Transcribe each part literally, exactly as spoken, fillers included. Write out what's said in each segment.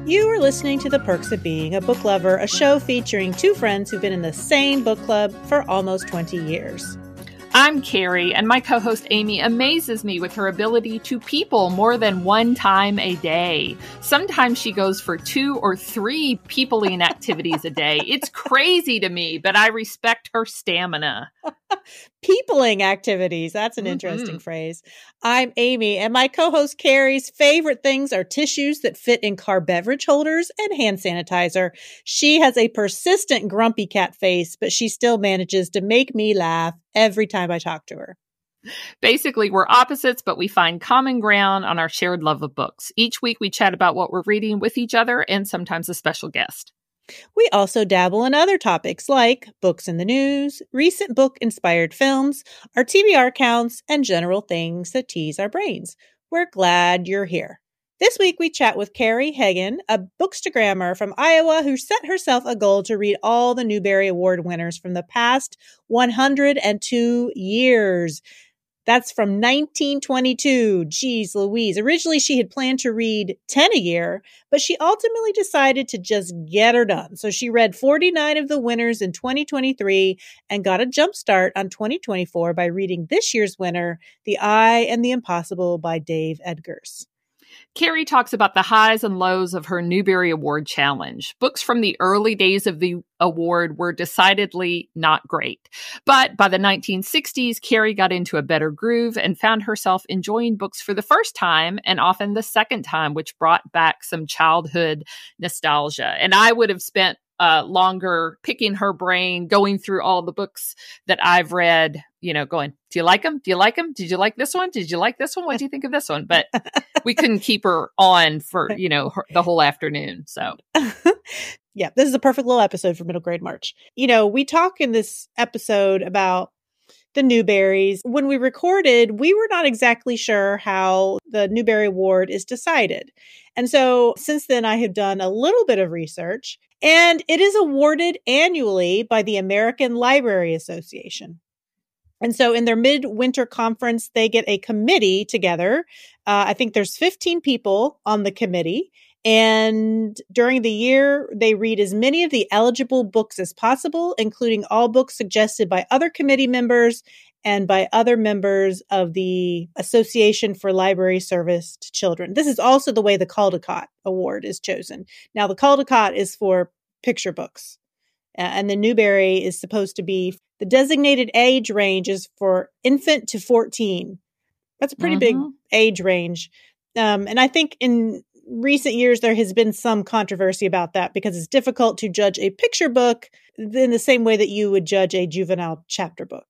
You are listening to The Perks of Being a Book Lover, a show featuring two friends who've been in the same book club for almost twenty years. I'm Carrie, and my co-host Amy amazes me with her ability to people more than one time a day. Sometimes she goes for two or three peopling activities a day. It's crazy to me, but I respect her stamina. Peopling activities. That's an mm-hmm. interesting phrase. I'm Amy, and my co-host Carrie's favorite things are tissues that fit in car beverage holders and hand sanitizer. She has a persistent grumpy cat face, but she still manages to make me laugh every time I talk to her. Basically, we're opposites, but we find common ground on our shared love of books. Each week, we chat about what we're reading with each other and sometimes a special guest. We also dabble in other topics like books in the news, recent book-inspired films, our T B R counts, and general things that tease our brains. We're glad you're here. This week, we chat with Carrie Hagen, a bookstagrammer from Iowa who set herself a goal to read all the Newbery Award winners from the past one hundred two years. That's from nineteen twenty-two. Geez Louise. Originally, she had planned to read ten a year, but she ultimately decided to just get her done. So she read forty-nine of the winners in twenty twenty-three and got a jump start on twenty twenty-four by reading this year's winner, The Eye and the Impossible by Dave Edgars. Carrie talks about the highs and lows of her Newbery Award challenge. Books from the early days of the award were decidedly not great. But by the nineteen sixties, Carrie got into a better groove and found herself enjoying books for the first time and often the second time, which brought back some childhood nostalgia. And I would have spent uh, longer picking her brain, going through all the books that I've read, you know, going, do you like them? Do you like them? Did you like this one? Did you like this one? What do you think of this one? But we couldn't keep her on for, you know, her, the whole afternoon. So yeah, this is a perfect little episode for Middle Grade March. You know, we talk in this episode about the Newberys. When we recorded, we were not exactly sure how the Newbery Award is decided. And so since then, I have done a little bit of research, and it is awarded annually by the American Library Association. And so in their midwinter conference, they get a committee together. Uh, I think there's fifteen people on the committee. And during the year, they read as many of the eligible books as possible, including all books suggested by other committee members and by other members of the Association for Library Service to Children. This is also the way the Caldecott Award is chosen. Now, the Caldecott is for picture books, uh, and the Newbery is supposed to be, the designated age range is for infant to fourteen. That's a pretty mm-hmm. big age range. Um, and I think in recent years, there has been some controversy about that because it's difficult to judge a picture book in the same way that you would judge a juvenile chapter book.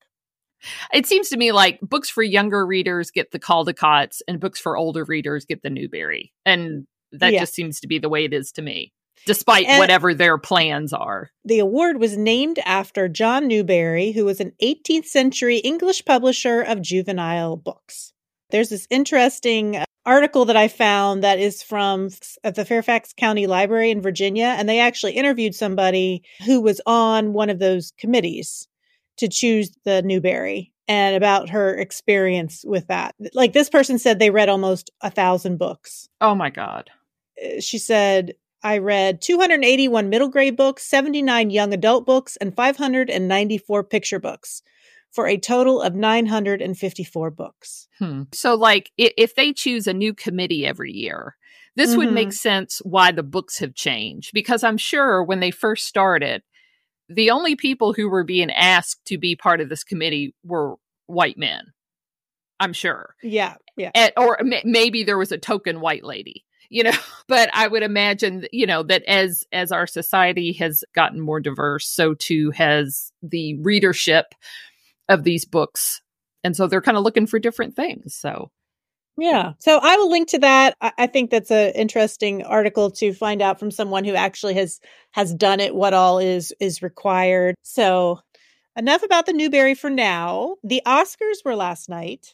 It seems to me like books for younger readers get the Caldecotts and books for older readers get the Newbery. And that yeah. just seems to be the way it is to me, despite and whatever their plans are. The award was named after John Newbery, who was an eighteenth century English publisher of juvenile books. There's this interesting article that I found that is from the Fairfax County Library in Virginia, and they actually interviewed somebody who was on one of those committees to choose the Newbery and about her experience with that. Like, this person said they read almost a thousand books. Oh my God. She said, I read two hundred eighty-one middle grade books, seventy-nine young adult books, and five hundred ninety-four picture books, for a total of nine hundred fifty-four books. Hmm. So, like, if they choose a new committee every year, this mm-hmm. would make sense why the books have changed. Because I'm sure when they first started, the only people who were being asked to be part of this committee were white men. I'm sure. Yeah, yeah. And, or m- maybe there was a token white lady, you know. But I would imagine, you know, that as as our society has gotten more diverse, so too has the readership of these books. And so they're kind of looking for different things. So, yeah. So I will link to that. I, I think that's an interesting article to find out from someone who actually has, has done it, what all is, is required. So enough about the Newbery for now. The Oscars were last night.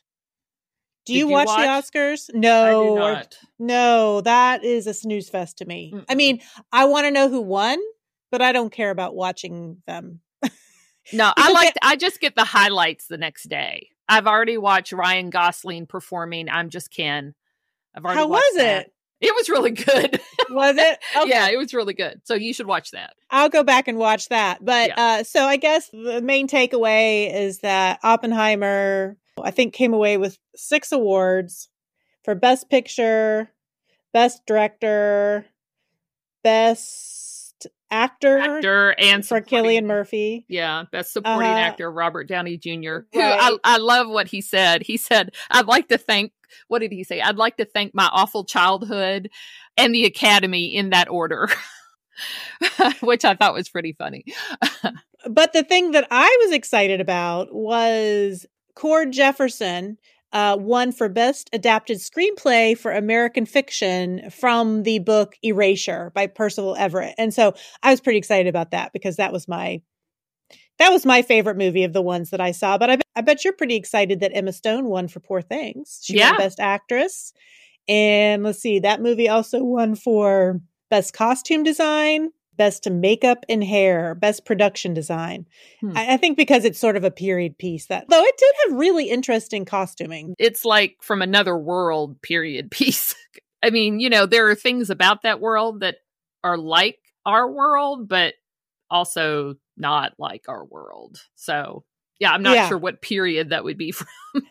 Do you, you watch, watch the Oscars? No. I do not. No, that is a snooze fest to me. Mm-mm. I mean, I want to know who won, but I don't care about watching them. No, I like, I just get the highlights the next day. I've already watched Ryan Gosling performing I'm Just Ken. I've already How watched was that. it? It was really good. Was it? Okay. Yeah, it was really good. So you should watch that. I'll go back and watch that. But Yeah. uh, so I guess the main takeaway is that Oppenheimer, I think, came away with six awards for Best Picture, Best Director, Best Actor, Actor and for Cillian Murphy. Yeah, Best Supporting Uh, Actor, Robert Downey Junior Who right. I, I love what he said. He said, I'd like to thank, what did he say? I'd like to thank my awful childhood and the Academy in that order, which I thought was pretty funny. But the thing that I was excited about was Cord Jefferson uh, won for Best Adapted Screenplay for American Fiction from the book Erasure by Percival Everett. And so I was pretty excited about that because that was my that was my favorite movie of the ones that I saw. But I, bet- I bet you're pretty excited that Emma Stone won for Poor Things. She Yeah. won Best Actress. And let's see, that movie also won for Best Costume Design, Best Makeup and Hair, Best Production Design. Hmm. I, I think because it's sort of a period piece that, though it did have really interesting costuming. It's like from another world period piece. I mean, you know, there are things about that world that are like our world, but also not like our world. So, yeah, I'm not Yeah. sure what period that would be from.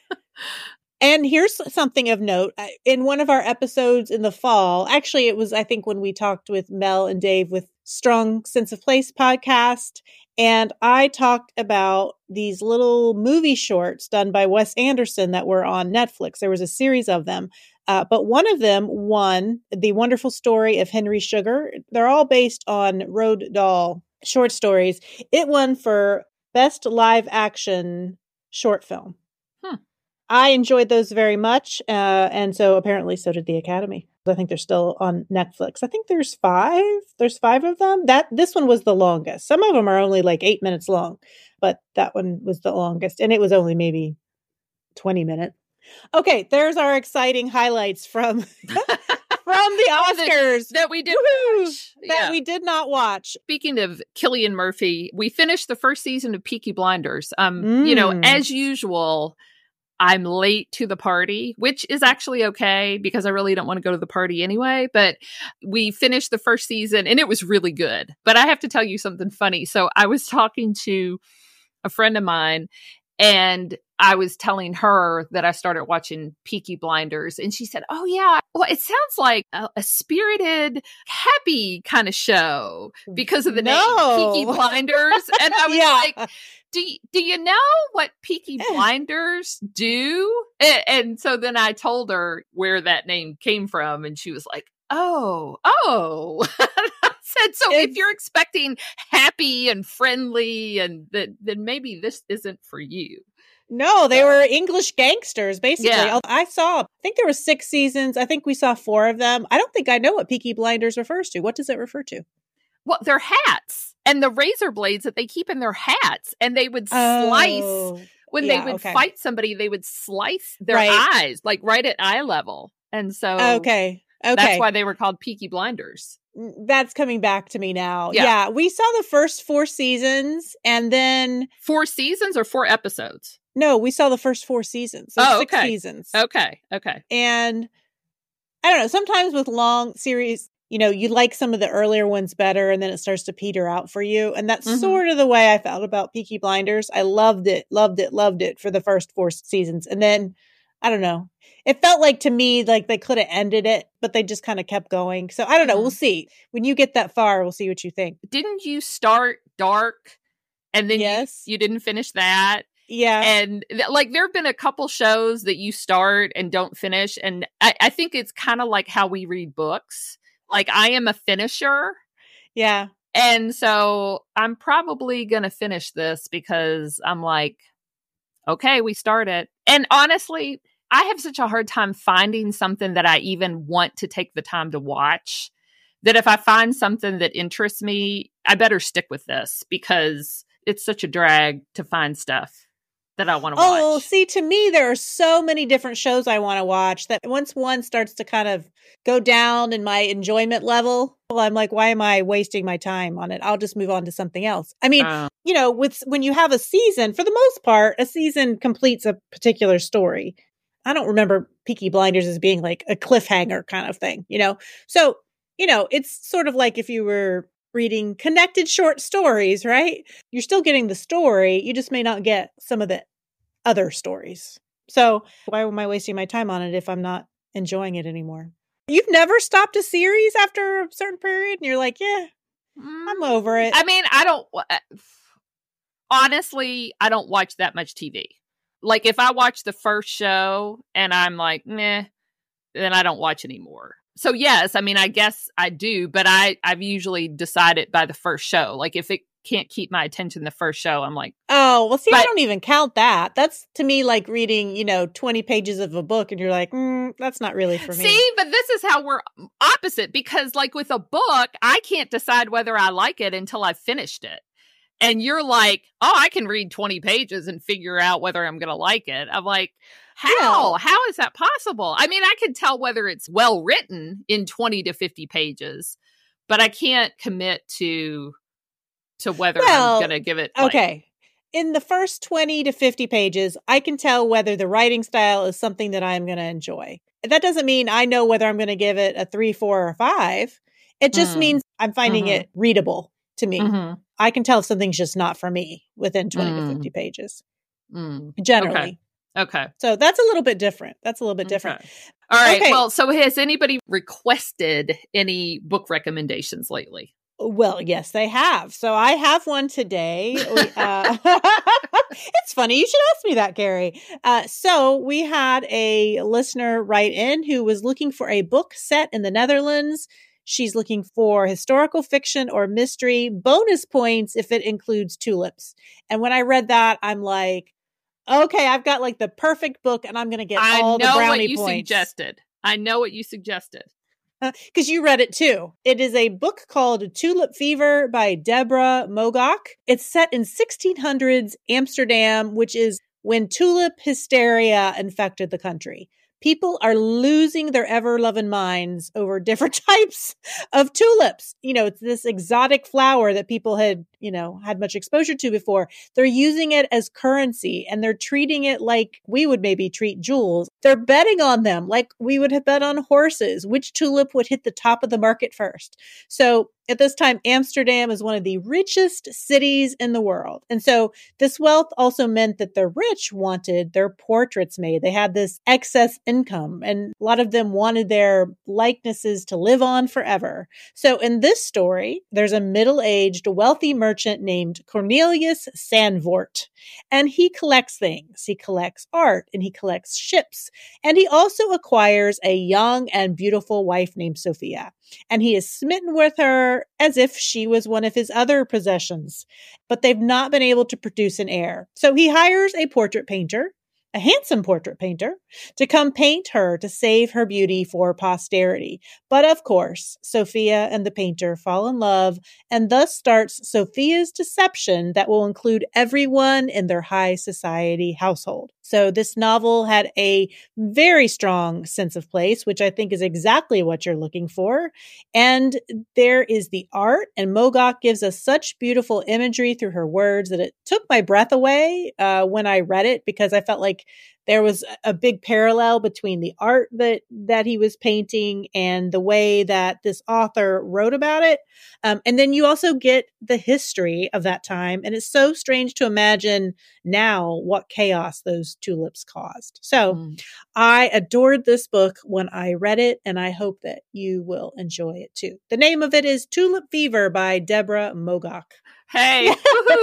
And here's something of note. In one of our episodes in the fall, actually, it was, I think, when we talked with Mel and Dave with Strong Sense of Place podcast. And I talked about these little movie shorts done by Wes Anderson that were on Netflix. There was a series of them. Uh, but one of them won The Wonderful Story of Henry Sugar. They're all based on Roald Dahl short stories. It won for Best Live Action Short Film. Hmm. I enjoyed those very much. Uh, and so apparently so did the Academy. I think they're still on Netflix. I think there's five. There's five of them. That this one was the longest. Some of them are only like eight minutes long, but that one was the longest. And it was only maybe twenty minutes. Okay, there's our exciting highlights from from the Oscars that we did watch. that Yeah. we did not watch. Speaking of Cillian Murphy, we finished the first season of Peaky Blinders. Um, you know, Mm. as usual, I'm late to the party, which is actually okay because I really don't want to go to the party anyway. But we finished the first season and it was really good. But I have to tell you something funny. So I was talking to a friend of mine and I was telling her that I started watching Peaky Blinders, and she said, "Oh yeah, well, it sounds like a, a spirited, happy kind of show because of the No. name Peaky Blinders." And I was Yeah. like, "Do y- do you know what Peaky Blinders do?" And, and so then I told her where that name came from, and she was like, "Oh, oh." Said, so if It's- you're expecting happy and friendly, and that, then maybe this isn't for you. No, they were English gangsters, basically. Yeah. I saw, I think there were six seasons. I think we saw four of them. I don't think I know what Peaky Blinders refers to. What does it refer to? Well, their hats and the razor blades that they keep in their hats, and they would slice Oh, when yeah, they would okay. fight somebody. They would slice their Right. eyes, like right at eye level, and so okay. Okay. that's why they were called Peaky Blinders. That's coming back to me now. Yeah. Yeah. We saw the first four seasons and then, Four seasons or four episodes? no, we saw the first four seasons. There's Oh, six okay. seasons. Okay, okay. And I don't know, sometimes with long series, you know, you like some of the earlier ones better and then it starts to peter out for you. And that's Mhm. sort of the way I felt about Peaky Blinders. I loved it, loved it, loved it for the first four seasons. And then, I don't know, it felt like to me, like they could have ended it, but they just kind of kept going. So I don't know. Mhm. We'll see. When you get that far, we'll see what you think. Didn't you start Dark, and then you- Yes. you, didn't finish that? Yeah. And th- like there have been a couple shows that you start and don't finish, and I, I think it's kind of like how we read books. Like I am a finisher, yeah. and so I'm probably gonna finish this because I'm like, okay, we started. And honestly, I have such a hard time finding something that I even want to take the time to watch, that if I find something that interests me, I better stick with this because it's such a drag to find stuff that I want to Oh, watch. see, to me, there are so many different shows I want to watch that once one starts to kind of go down in my enjoyment level, well, I'm like, why am I wasting my time on it? I'll just move on to something else. I mean, Uh, you know, with when you have a season, for the most part, a season completes a particular story. I don't remember Peaky Blinders as being like a cliffhanger kind of thing, you know? So, you know, it's sort of like if you were reading connected short stories, right? You're still getting the story. You just may not get some of the other stories. So why am I wasting my time on it if I'm not enjoying it anymore? You've never stopped a series after a certain period and you're like, yeah, I'm over it. I mean, I don't, honestly, I don't watch that much T V. Like if I watch the first show and I'm like, meh, then I don't watch anymore. So yes, I mean, I guess I do, but I, I've usually decided by the first show. Like if it can't keep my attention the first show, I'm like, oh, well, see, but, I don't even count that. That's to me like reading, you know, twenty pages of a book and you're like, mm, that's not really for me. See, but this is how we're opposite because like with a book, I can't decide whether I like it until I've finished it. And you're like, oh, I can read twenty pages and figure out whether I'm going to like it. I'm like, how? Yeah. How is that possible? I mean, I can tell whether it's well written in twenty to fifty pages, but I can't commit to to whether well, I'm going to give it. Like, okay. In the first twenty to fifty pages, I can tell whether the writing style is something that I'm going to enjoy. That doesn't mean I know whether I'm going to give it a three, four, or five. It just mm. means I'm finding mm-hmm. it readable to me. Mm-hmm. I can tell if something's just not for me within twenty mm. to fifty pages. Mm. Generally. Okay. okay. So that's a little bit different. That's a little bit different. Okay. All right. Okay. Well, so has anybody requested any book recommendations lately? Well, yes, they have. So I have one today. uh, it's funny. You should ask me that, Gary. Uh, so we had a listener write in who was looking for a book set in the Netherlands. She's looking for historical fiction or mystery, bonus points if it includes tulips. And when I read that, I'm like, okay, I've got like the perfect book and I'm going to get I all the brownie points. I know what you points. suggested. I know what you suggested. Because uh, you read it too. It is a book called Tulip Fever by Deborah Moggach. It's set in sixteen hundreds Amsterdam, which is when tulip hysteria infected the country. People are losing their ever-loving minds over different types of tulips. You know, it's this exotic flower that people had, you know, had much exposure to before. They're using it as currency and they're treating it like we would maybe treat jewels. They're betting on them like we would have bet on horses, which tulip would hit the top of the market first. So at this time, Amsterdam is one of the richest cities in the world. And so this wealth also meant that the rich wanted their portraits made. They had this excess income, and a lot of them wanted their likenesses to live on forever. So in this story, there's a middle-aged, wealthy merchant named Cornelius Sandvoort, and he collects things. He collects art, and he collects ships, and he also acquires a young and beautiful wife named Sophia. And he is smitten with her as if she was one of his other possessions, but they've not been able to produce an heir. So he hires a portrait painter, a handsome portrait painter, to come paint her to save her beauty for posterity. But of course, Sophia and the painter fall in love, and thus starts Sophia's deception that will include everyone in their high society household. So this novel had a very strong sense of place, which I think is exactly what you're looking for. And there is the art, and Moggach gives us such beautiful imagery through her words that it took my breath away uh, when I read it, because I felt like there was a big parallel between the art that, that he was painting and the way that this author wrote about it. Um, and then you also get the history of that time. And it's so strange to imagine now what chaos those tulips caused. So mm. I adored this book when I read it, and I hope that you will enjoy it too. The name of it is Tulip Fever by Deborah Moggach. Hey,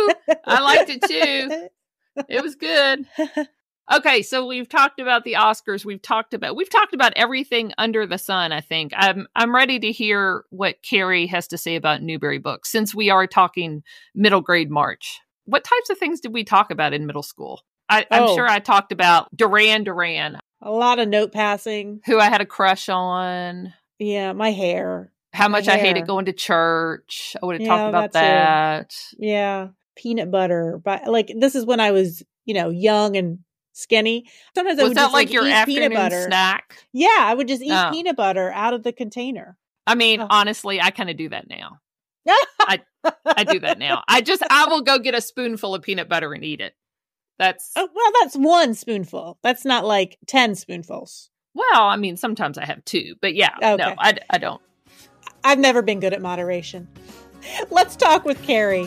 I liked it too. It was good. Okay, so we've talked about the Oscars. We've talked about we've talked about everything under the sun, I think. I'm I'm ready to hear what Carrie has to say about Newbery Books, since we are talking middle grade March. What types of things did we talk about in middle school? I, I'm oh. sure I talked about Duran Duran. A lot of note passing. Who I had a crush on. Yeah, my hair. How much my I hair. hated going to church. I would have yeah, talked about that. that. Yeah, peanut butter. But like, this is when I was, you know, young and skinny. Sometimes I was would that just like, like your eat afternoon peanut butter. snack? Yeah, I would just eat oh. peanut butter out of the container. I mean, oh. honestly, I kind of do that now. I I do that now. I just I will go get a spoonful of peanut butter and eat it. That's oh, well, that's one spoonful. That's not like ten spoonfuls. Well, I mean, sometimes I have two, but yeah, okay. no, I, I don't. I've never been good at moderation. Let's talk with Carrie.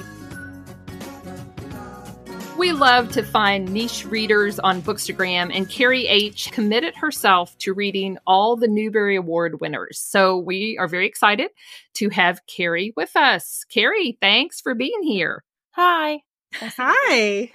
We love to find niche readers on Bookstagram, and Carrie H. committed herself to reading all the Newbery Award winners. So we are very excited to have Carrie with us. Carrie, thanks for being here. Hi. Hi.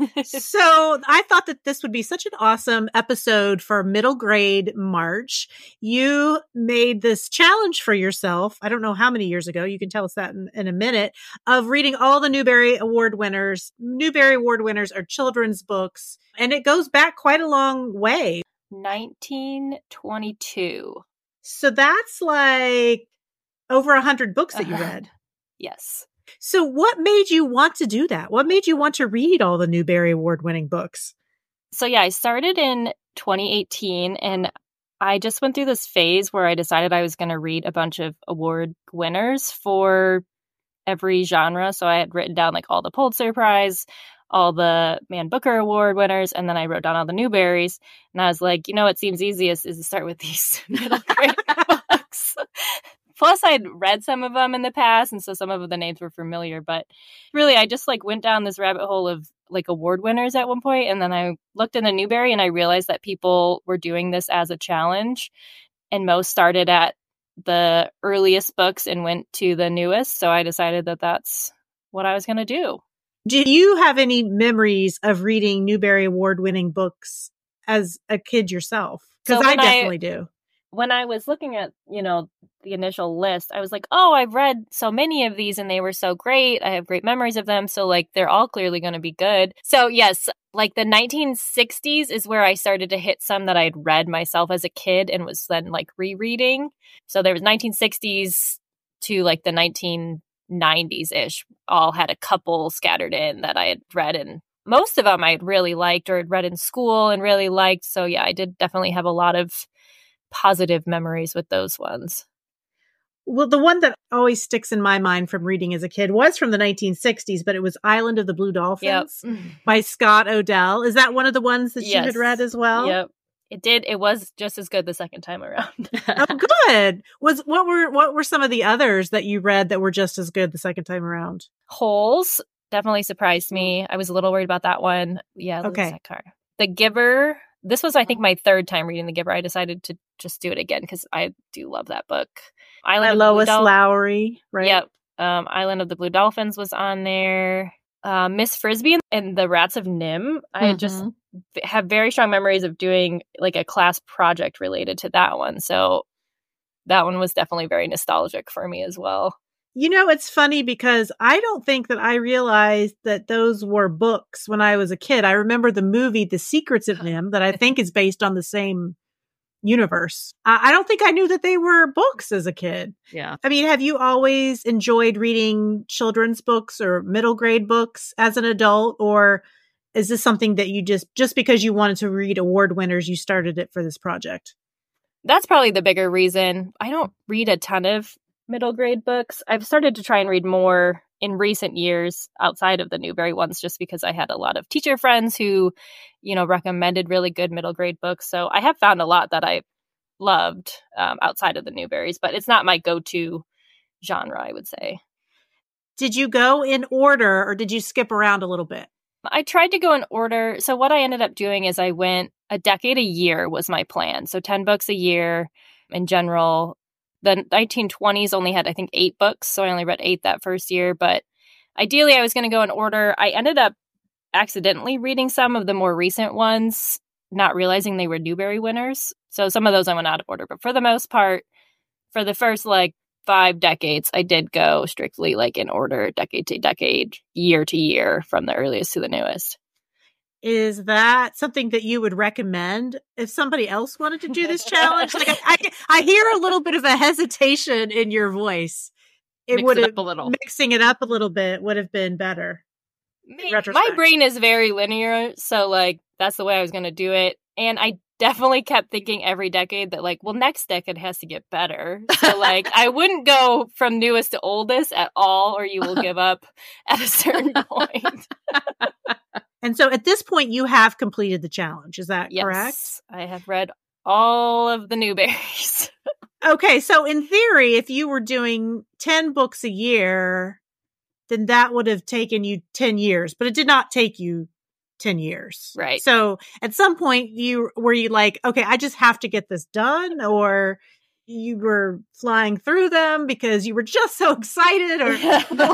So I thought that this would be such an awesome episode for Middle Grade March. You made this challenge for yourself. I don't know how many years ago. You can tell us that in, in a minute, of reading all the Newbery Award winners. Newbery Award winners are children's books, and it goes back quite a long way. nineteen twenty-two. So that's like over a hundred books that you read. Yes. So what made you want to do that? What made you want to read all the Newbery Award winning books? So yeah, I started in twenty eighteen, and I just went through this phase where I decided I was going to read a bunch of award winners for every genre. So I had written down like all the Pulitzer Prize, all the Man Booker Award winners, and then I wrote down all the Newberys. And I was like, you know what seems easiest is to start with these middle grade books. Plus, I'd read some of them in the past, and so some of the names were familiar. But really, I just like went down this rabbit hole of like award winners at one point, and then I looked in the Newbery, and I realized that people were doing this as a challenge, and most started at the earliest books and went to the newest. So I decided that that's what I was going to do. Do you have any memories of reading Newbery Award winning books as a kid yourself? Because So I when I- definitely do. When I was looking at, you know, the initial list, I was like, oh, I've read so many of these and they were so great. I have great memories of them. So like, they're all clearly going to be good. So yes, like the nineteen sixties is where I started to hit some that I'd read myself as a kid and was then like rereading. So there was nineteen sixties to like the nineteen nineties ish, all had a couple scattered in that I had read, and most of them I had really liked or had read in school and really liked. So yeah, I did definitely have a lot of positive memories with those ones. Well, the one that always sticks in my mind from reading as a kid was from the nineteen sixties, but it was Island of the Blue Dolphins Yep. by Scott Odell. Is that one of the ones that you Yes. had read as well? Yep. It did. It was just as good the second time around. Oh, good. Was what were what were some of the others that you read that were just as good the second time around? Holes definitely surprised me. I was a little worried about that one. Yeah. Okay. Louis C K. The Giver. This was, I think, my third time reading The Giver. I decided to just do it again because I do love that book. Island By of the Blue Lois Dol- Lowry, right? Yep. Um, Island of the Blue Dolphins was on there. Uh, Miss Frisbee and the Rats of Nim. I Mhm. just have very strong memories of doing like a class project related to that one. So that one was definitely very nostalgic for me as well. You know, it's funny because I don't think that I realized that those were books when I was a kid. I remember the movie The Secrets of Nim that I think is based on the same universe. I, I don't think I knew that they were books as a kid. Yeah. I mean, have you always enjoyed reading children's books or middle grade books as an adult? Or is this something that you just, just because you wanted to read award winners, you started it for this project? That's probably the bigger reason. I don't read a ton of middle grade books. I've started to try and read more in recent years outside of the Newbery ones, just because I had a lot of teacher friends who, you know, recommended really good middle grade books. So I have found a lot that I loved um, outside of the Newberys, but it's not my go-to genre, I would say. Did you go in order or did you skip around a little bit? I tried to go in order. So what I ended up doing is I went a decade a year was my plan. So ten books a year in general. The nineteen twenties only had, I think, eight books. So I only read eight that first year. But ideally, I was going to go in order. I ended up accidentally reading some of the more recent ones, not realizing they were Newbery winners. So some of those I went out of order. But for the most part, for the first like five decades, I did go strictly like in order, decade to decade, year to year, from the earliest to the newest. Is that something that you would recommend if somebody else wanted to do this challenge? Like I, I, I hear a little bit of a hesitation in your voice. It Mix would it have up a little. Mixing it up a little bit would have been better. My, retrospect. my brain is very linear, so like that's the way I was going to do it. And I definitely kept thinking every decade that like, well, next decade has to get better. So like I wouldn't go from newest to oldest at all, or you will give up at a certain point. And so at this point, you have completed the challenge. Is that yes, correct? I have read all of the Newberries. Okay, so in theory, if you were doing ten books a year, then that would have taken you ten years, but it did not take you ten years. Right. So at some point, you were you like, okay, I just have to get this done, or you were flying through them because you were just so excited, or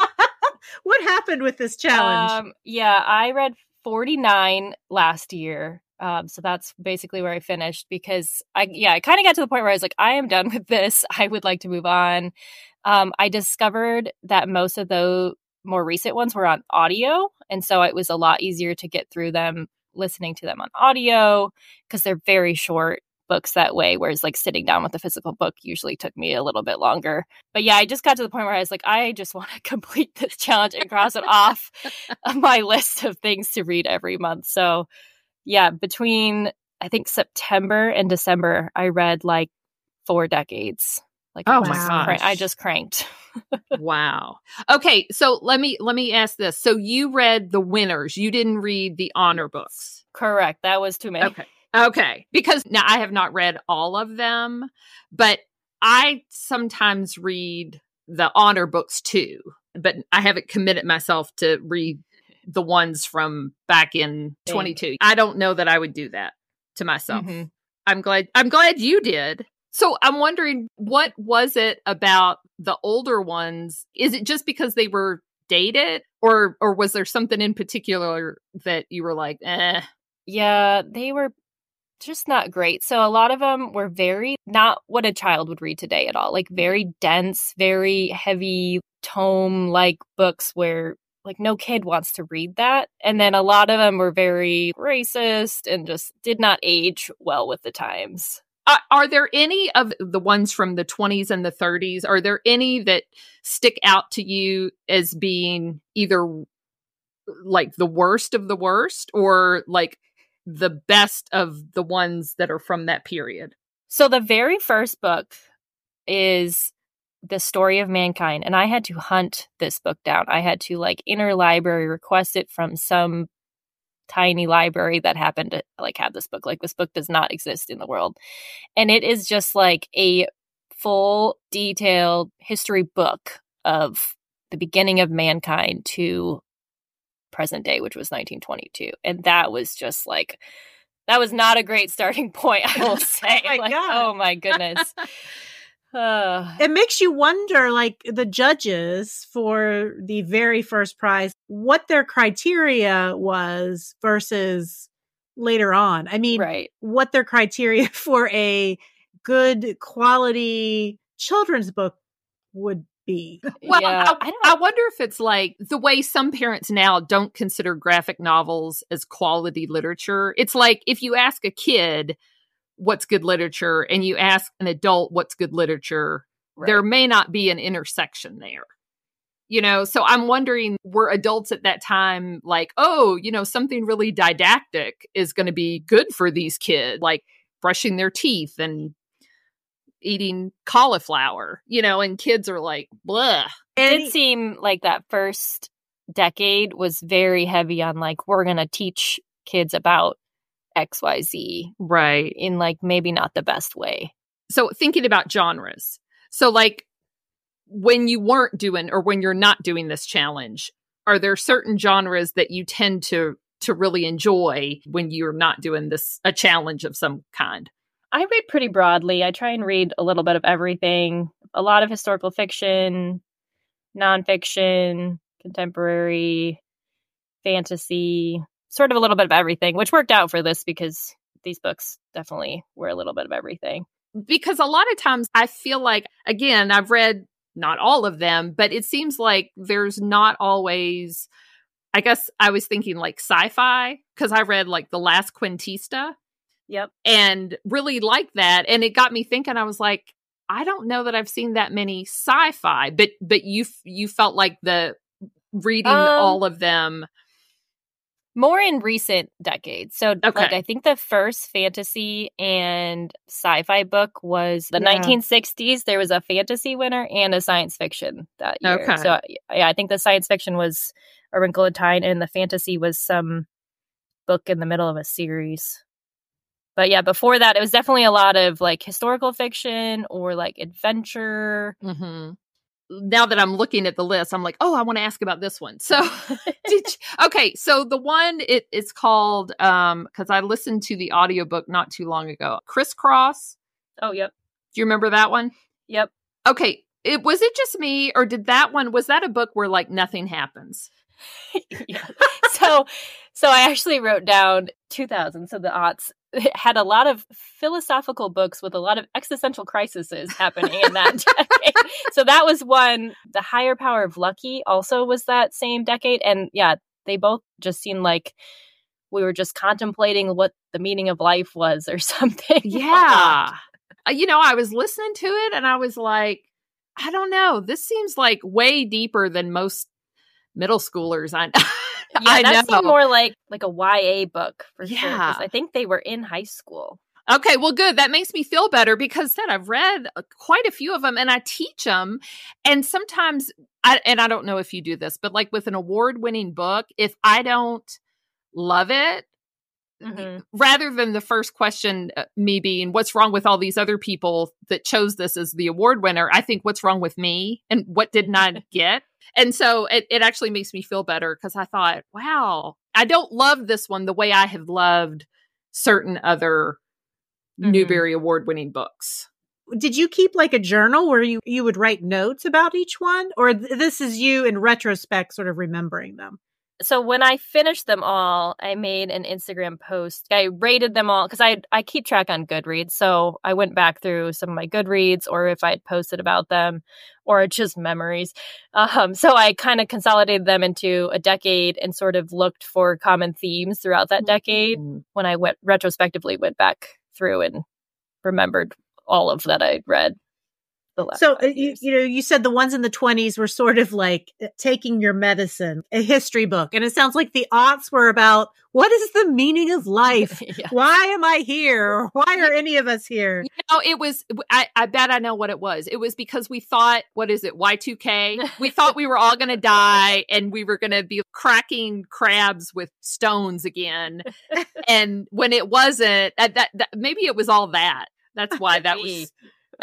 what happened with this challenge? Um, yeah, I read forty-nine last year. Um, so that's basically where I finished because I, yeah, I kind of got to the point where I was like, I am done with this. I would like to move on. Um, I discovered that most of the more recent ones were on audio. And so it was a lot easier to get through them, listening to them on audio because they're very short books that way. Whereas like sitting down with the physical book usually took me a little bit longer. But yeah, I just got to the point where I was like, I just want to complete this challenge and cross it off of my list of things to read every month. So yeah, between I think September and December, I read like four decades. Like, oh I my just gosh, crank- I just cranked. Wow. Okay, so let me let me ask this. So you read the winners. You didn't read the honor books. Correct. That was too many. Okay. Okay. Because now I have not read all of them, but I sometimes read the honor books too. But I haven't committed myself to read the ones from back in twenty-two. I don't know that I would do that to myself. Mm-hmm. I'm glad I'm glad you did. So I'm wondering, what was it about the older ones? Is it just because they were dated, or or was there something in particular that you were like, eh? Yeah, they were just not great. So a lot of them were very not what a child would read today at all. Like very dense, very heavy tome like books where like no kid wants to read that. And then a lot of them were very racist and just did not age well with the times. Uh, are there any of the ones from the twenties and the thirties? Are there any that stick out to you as being either like the worst of the worst or like the best of the ones that are from that period? So the very first book is The Story of Mankind. And I had to hunt this book down. I had to like interlibrary request it from some tiny library that happened to like have this book. Like this book does not exist in the world. And it is just like a full detailed history book of the beginning of mankind to present day, which was nineteen twenty-two. And that was just like, that was not a great starting point, I will say. Oh my like, God. oh my goodness. Uh, it makes you wonder, like the judges for the very first prize, what their criteria was versus later on. I mean, right. what their criteria for a good quality children's book would be. Well, yeah, I, I, I wonder if it's like the way some parents now don't consider graphic novels as quality literature. It's like if you ask a kid what's good literature and you ask an adult what's good literature, right, there may not be an intersection there. You know, so I'm wondering, were adults at that time like, oh, you know, something really didactic is going to be good for these kids, like brushing their teeth and eating cauliflower, you know, and kids are like, blah. It did seem like that first decade was very heavy on like, we're going to teach kids about X Y Z. Right. In like maybe not the best way. So thinking about genres. So like when you weren't doing or when you're not doing this challenge, are there certain genres that you tend to to really enjoy when you're not doing this, a challenge of some kind? I read pretty broadly. I try and read a little bit of everything. A lot of historical fiction, nonfiction, contemporary, fantasy, sort of a little bit of everything, which worked out for this because these books definitely were a little bit of everything. Because a lot of times I feel like, again, I've read not all of them, but it seems like there's not always, I guess I was thinking like sci-fi, because I read like The Last Quintista. Yep. And really liked that. And it got me thinking, I was like, I don't know that I've seen that many sci-fi, but but you you felt like the reading um, all of them. More in recent decades. So, Okay. like, I think the first fantasy and sci-fi book was the Yeah. nineteen sixties. There was a fantasy winner and a science fiction that year. Okay. So, yeah, I think the science fiction was A Wrinkle in Time, and the fantasy was some book in the middle of a series. But yeah, before that, it was definitely a lot of like historical fiction or like adventure. Mm-hmm. Now that I'm looking at the list, I'm like, oh, I want to ask about this one. So, did you, okay, so the one it it's called um because I listened to the audiobook not too long ago. Crisscross. Oh, yep, Do you remember that one? yep. Okay, it was it just me, or did that one was that a book where like nothing happens? Yeah. So, so I actually wrote down two thousand. So the aughts had a lot of philosophical books with a lot of existential crises happening in that decade. So that was one. The Higher Power of Lucky also was that same decade. And yeah, they both just seemed like we were just contemplating what the meaning of life was or something. Yeah. Uh, you know, I was listening to it and I was like, I don't know. This seems like way deeper than most middle schoolers I, Yeah, I that know. seemed more like like a Y A book for sure. 'Cause Yeah. I think they were in high school. Okay, well, good. That makes me feel better because then I've read uh, quite a few of them and I teach them. And sometimes, I, and I don't know if you do this, but like with an award-winning book, if I don't love it, Mhm. rather than the first question, uh, me being, what's wrong with all these other people that chose this as the award winner? I think, what's wrong with me and what didn't I get? And so it, it actually makes me feel better because I thought, wow, I don't love this one the way I have loved certain other Mhm. Newbery Award winning books. Did you keep like a journal where you, you would write notes about each one? Or th- this is you in retrospect sort of remembering them? So when I finished them all, I made an Instagram post. I rated them all because I I keep track on Goodreads. So I went back through some of my Goodreads, or if I had posted about them, or just memories. Um, so I kind of consolidated them into a decade and sort of looked for common themes throughout that decade. Mm. When I went retrospectively went back through and remembered all of that I'd read. The last So, uh, five you, years. you know, you said the ones in the twenties were sort of like uh, taking your medicine, a history book. And it sounds like the aughts were about what is the meaning of life? Yeah. Why am I here? Or why are any of us here? You know, it was, I, I bet I know what it was. It was because we thought, what is it, Y two K? We thought we were all going to die and we were going to be cracking crabs with stones again. And when it wasn't, that, that, that maybe it was all that. That's why that was.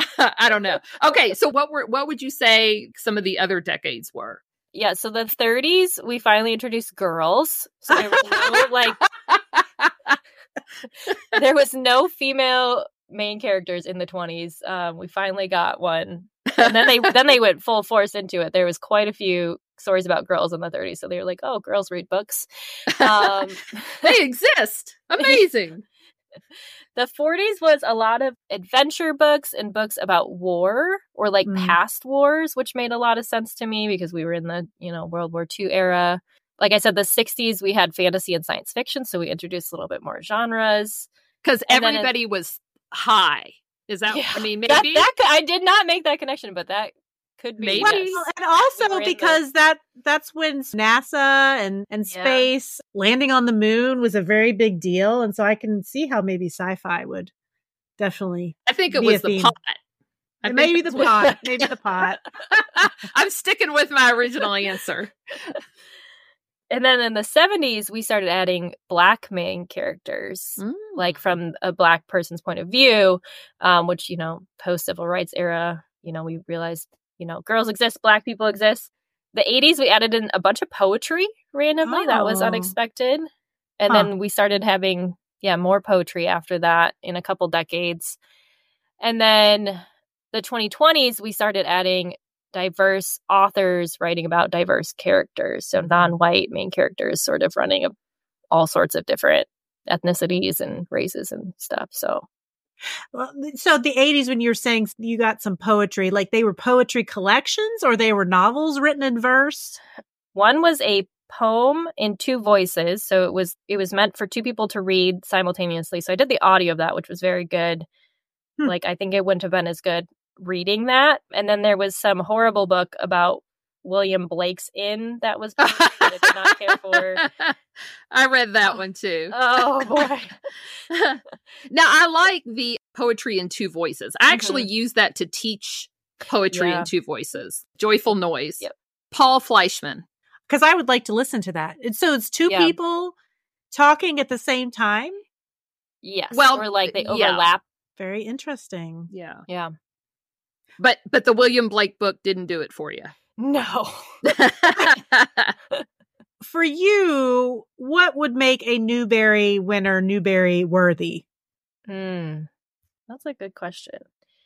I don't know. Okay, so what were what would you say some of the other decades were? Yeah, so the thirties, we finally introduced girls. So there was no, like, there was no female main characters in the twenties. Um, we finally got one, and then they then they went full force into it. There was quite a few stories about girls in the thirties, so they were like, "Oh, girls read books." Um, They exist. Amazing. The forties was a lot of adventure books and books about war or like Mm. past wars, which made a lot of sense to me because we were in the, you know, World War Two era. Like I said, the sixties, we had fantasy and science fiction. So we introduced a little bit more genres. Because And then it- everybody was high. Is that, Yeah. I mean, That, maybe? that could- I did not make that connection, but that could be. Maybe. Well, yes. and also We were in the- because that that's when NASA and, and Yeah. space landing on the moon was a very big deal. And so I can see how maybe sci-fi would definitely. I think it be was a the theme. pot. I think Maybe the that's what- pot. Maybe the pot. I'm sticking with my original answer. And then in the seventies, we started adding Black main characters. Mm. Like from a Black person's point of view, um, which, you know, post civil rights era, you know, we realized, you know, girls exist, Black people exist. The eighties, we added in a bunch of poetry randomly. That was Oh. unexpected. And Huh. then we started having, yeah, more poetry after that in a couple decades. And then the twenty twenties, we started adding diverse authors writing about diverse characters. So non-white main characters sort of running a, all sorts of different ethnicities and races and stuff. So Well, so the eighties, when you're saying you got some poetry, like they were poetry collections or they were novels written in verse? one was a poem in two voices. So it was it was meant for two people to read simultaneously. So I did the audio of that, which was very good. Hmm. Like I think it wouldn't have been as good reading that. And then there was some horrible book about William Blake's Inn that was poetry that I did not care for. I read that one too. Oh, boy. Now, I like the poetry in two voices. I actually Mhm. use that to teach poetry Yeah. in two voices. Joyful Noise. Yep. Paul Fleischman. Because I would like to listen to that. And so it's two Yeah. people talking at the same time. Yes. Well, or like they yeah. overlap. Very interesting. Yeah. Yeah. But but the William Blake book didn't do it for you. No. For you, what would make a Newbery winner Newbery worthy? Hmm. That's a good question.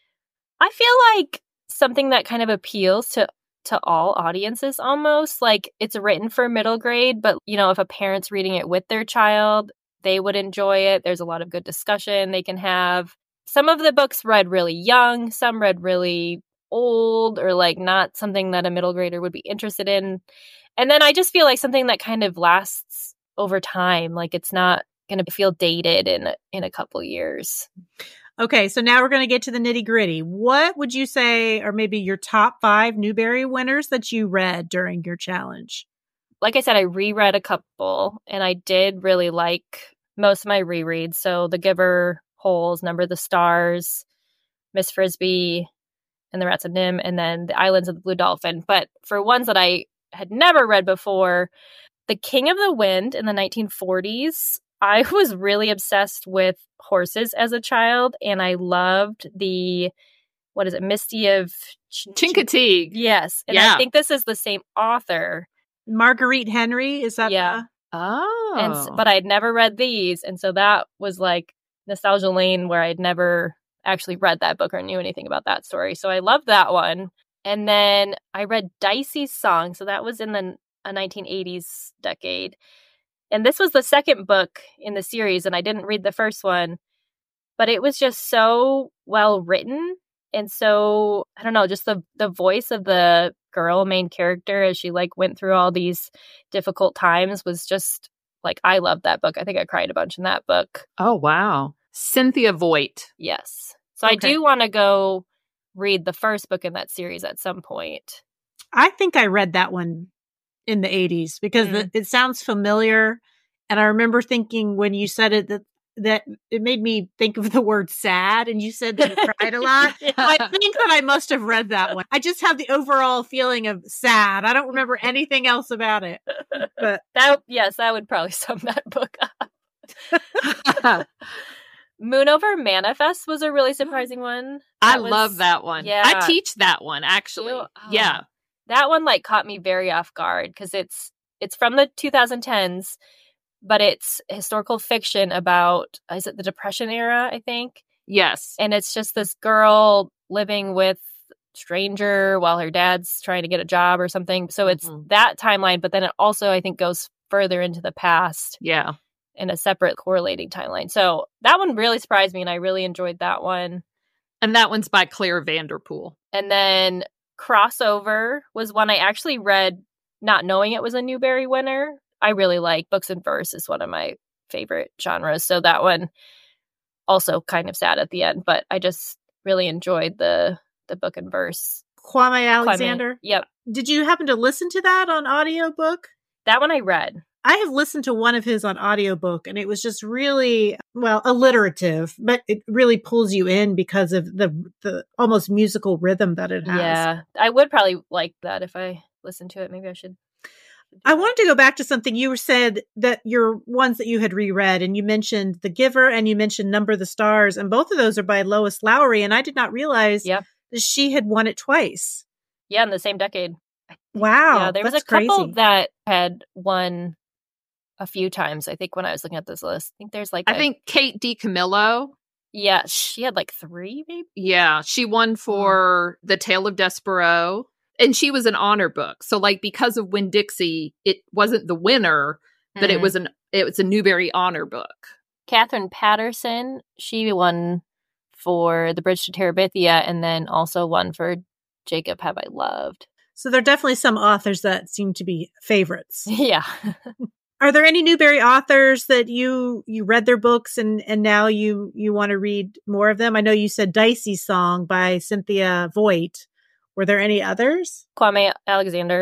I feel like something that kind of appeals to to all audiences almost. Like it's written for middle grade, but you know, if a parent's reading it with their child, they would enjoy it. There's a lot of good discussion they can have. Some of the books read really young, some read really old, or like not something that a middle grader would be interested in. And then I just feel like something that kind of lasts over time. Like it's not going to feel dated in a, in a couple years. Okay, so now we're going to get to the nitty gritty. What would you say are maybe your top five Newbery winners that you read during your challenge? Like I said, I reread a couple, and I did really like most of my rereads. So The Giver, Holes, Number of the Stars, Miss Frisbee, and The Rats of Nim, and then The Islands of the Blue Dolphin. But for ones that I had never read before, The King of the Wind in the nineteen forties, I was really obsessed with horses as a child, and I loved the, what is it, Misty of Ch- Chincoteague. Yes. And Yeah. I think this is the same author. Marguerite Henry, is that? Yeah. the- Oh. And s- but I'd never read these, and so that was like nostalgia lane where I'd never actually read that book or knew anything about that story. So I loved that one. And then I read Dicey's Song, so that was in the a nineteen eighties decade. And this was the second book in the series, and I didn't read the first one, but it was just so well written. And so, I don't know, just the the voice of the girl main character as she like went through all these difficult times was just like, I loved that book. I think I cried a bunch in that book. Oh, wow. Cynthia Voigt. Yes. So I Okay. do want to go read the first book in that series at some point. I think I read that one in the eighties because Mm. the, it sounds familiar. And I remember thinking when you said it that that it made me think of the word sad, and you said that you cried a lot. I think that I must have read that one. I just have the overall feeling of sad. I don't remember anything else about it. But That yes, that would probably sum that book up. Moon Over Manifest was a really surprising one. I That was- love that one. yeah. I teach that one, actually. You- oh. Yeah. That one like caught me very off guard because it's it's from the twenty tens, but it's historical fiction about, is it the Depression era, I think? Yes. And it's just this girl living with stranger while her dad's trying to get a job or something. So it's Mhm. that timeline, but then it also I think goes further into the past Yeah. in a separate correlating timeline. So that one really surprised me, and I really enjoyed that one. And that one's by Claire Vanderpool. And then Crossover was one I actually read not knowing it was a Newbery winner. I really like books in verse is one of my favorite genres. So that one also kind of sad at the end, but I just really enjoyed the the book in verse. Kwame Alexander. Kwame- Yep. Did you happen to listen to that on audiobook? That one I read. I have listened to one of his on audiobook, and it was just really, well, alliterative, but it really pulls you in because of the the almost musical rhythm that it has. Yeah. I would probably like that if I listened to it. Maybe I should. do I that. wanted to go back to something you said that your ones that you had reread, and you mentioned The Giver and you mentioned Number of the Stars, and both of those are by Lois Lowry, and I did not realize Yeah. that she had won it twice. Yeah, in the same decade. Wow. yeah, there was a that's couple crazy. that had won a few times. I think when I was looking at this list, I think there's like I a- think Kate DiCamillo. yeah, she had like three maybe. Yeah. She won for The Tale of Despereaux. And she was an honor book. So like because of Winn-Dixie, it wasn't the winner, but it Mhm. was an it was a Newbery honor book. Catherine Patterson. She won for The Bridge to Terabithia, and then also won for Jacob Have I Loved. So there are definitely some authors that seem to be favorites. Yeah. Are there any Newbery authors that you you read their books and and now you you want to read more of them? I know you said Dicey's Song by Cynthia Voigt. Were there any others? Kwame Alexander.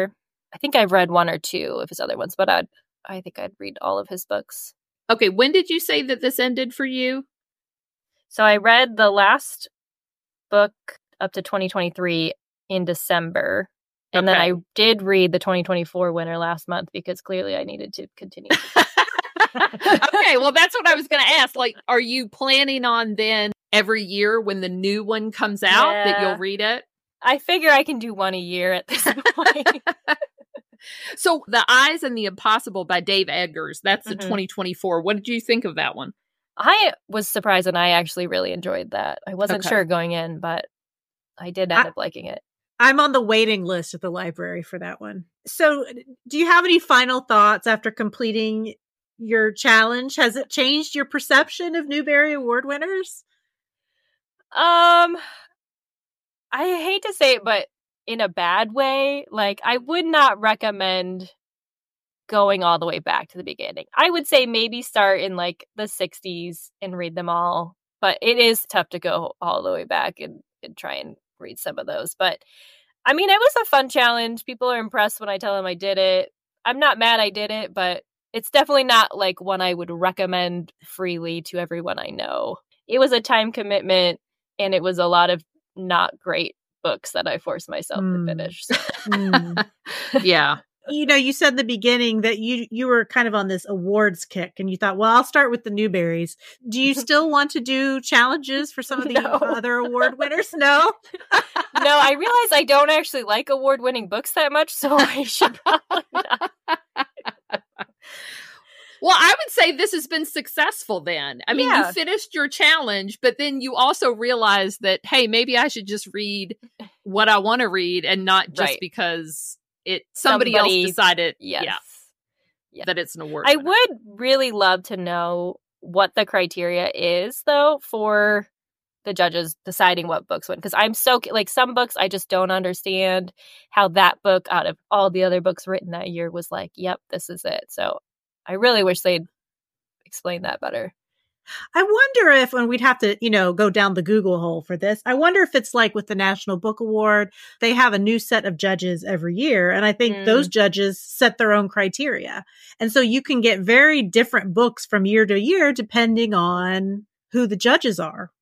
I think I've read one or two of his other ones, but I'd, I think I'd read all of his books. Okay, when did you say that this ended for you? So I read the last book up to twenty twenty-three in December. And okay. then I did read the twenty twenty-four winner last month because clearly I needed to continue. Okay, well, that's what I was going to ask. Like, are you planning on then every year when the new one comes out yeah. that you'll read it? I figure I can do one a year at this point. So The Eyes and the Impossible by Dave Eggers, that's the mm-hmm. twenty twenty-four. What did you think of that one? I was surprised and I actually really enjoyed that. I wasn't okay. sure going in, but I did end I, up liking it. I'm on the waiting list at the library for that one. So do you have any final thoughts after completing your challenge? Has it changed your perception of Newbery Award winners? Um, I hate to say it, but in a bad way. Like, I would not recommend going all the way back to the beginning. I would say maybe start in like the sixties and read them all. But it is tough to go all the way back and, and try and read some of those. But I mean, it was a fun challenge. People are impressed when I tell them I did it. I'm not mad I did it, but it's definitely not like one I would recommend freely to everyone I know. It was a time commitment and it was a lot of not great books that I forced myself mm. to finish. So. mm. Yeah. You know, you said in the beginning that you you were kind of on this awards kick and you thought, well, I'll start with the Newberys. Do you still want to do challenges for some of the no. other award winners? No? No, I realize I don't actually like award winning books that much, so I should probably not. Well, I would say this has been successful then. I mean, yeah. you finished your challenge, but then you also realized that, hey, maybe I should just read what I want to read and not just right. because it somebody, somebody else decided yes. yeah, yes. that it's an award I winner. would really love to know what the criteria is, though, for the judges deciding what books win. Because I'm so, like, some books I just don't understand how that book out of all the other books written that year was like, yep, this is it. So I really wish they'd explain that better. I wonder if, and we'd have to, you know, go down the Google hole for this. I wonder if it's like with the National Book Award, they have a new set of judges every year. And I think mm. those judges set their own criteria. And so you can get very different books from year to year, depending on who the judges are.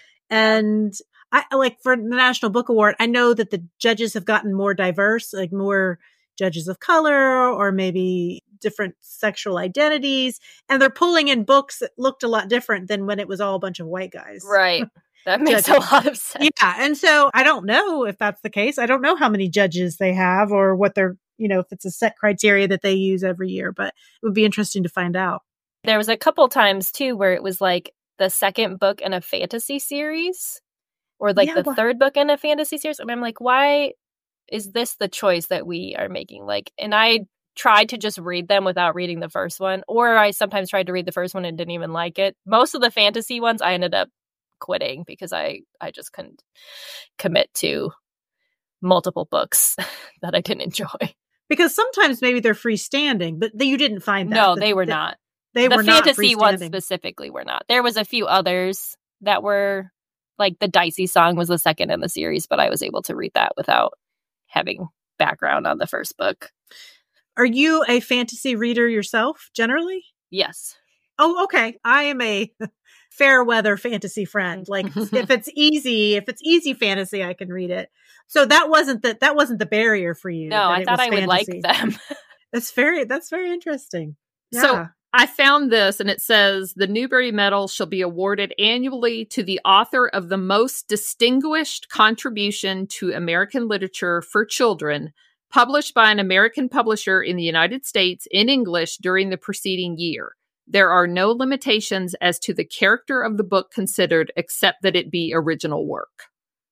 And I like for the National Book Award, I know that the judges have gotten more diverse, like more judges of color or maybe different sexual identities. And they're pulling in books that looked a lot different than when it was all a bunch of white guys. Right. That makes judges. a lot of sense. Yeah. And so I don't know if that's the case. I don't know how many judges they have or what they're, you know, if it's a set criteria that they use every year, but it would be interesting to find out. There was a couple times too where it was like the second book in a fantasy series or like yeah, the well, third book in a fantasy series. And I'm like, why is this the choice that we are making? Like, and I tried to just read them without reading the first one, or I sometimes tried to read the first one and didn't even like it. Most of the fantasy ones I ended up quitting because I, I just couldn't commit to multiple books that I didn't enjoy. Because sometimes maybe they're freestanding, but you didn't find that. No, the, they were the, not. They the were fantasy not ones specifically were not. There was a few others that were, like the Dicey Song was the second in the series, but I was able to read that without having background on the first book. Are you a fantasy reader yourself, generally? Yes. Oh, okay. I am a fair weather fantasy friend. Like if it's easy, if it's easy fantasy, I can read it. So that wasn't the, that wasn't the barrier for you. No, I thought I fantasy. would like them. That's very, that's very interesting. Yeah. So I found this and it says the Newbery Medal shall be awarded annually to the author of the most distinguished contribution to American literature for children, published by an American publisher in the United States in English during the preceding year. There are no limitations as to the character of the book considered, except that it be original work.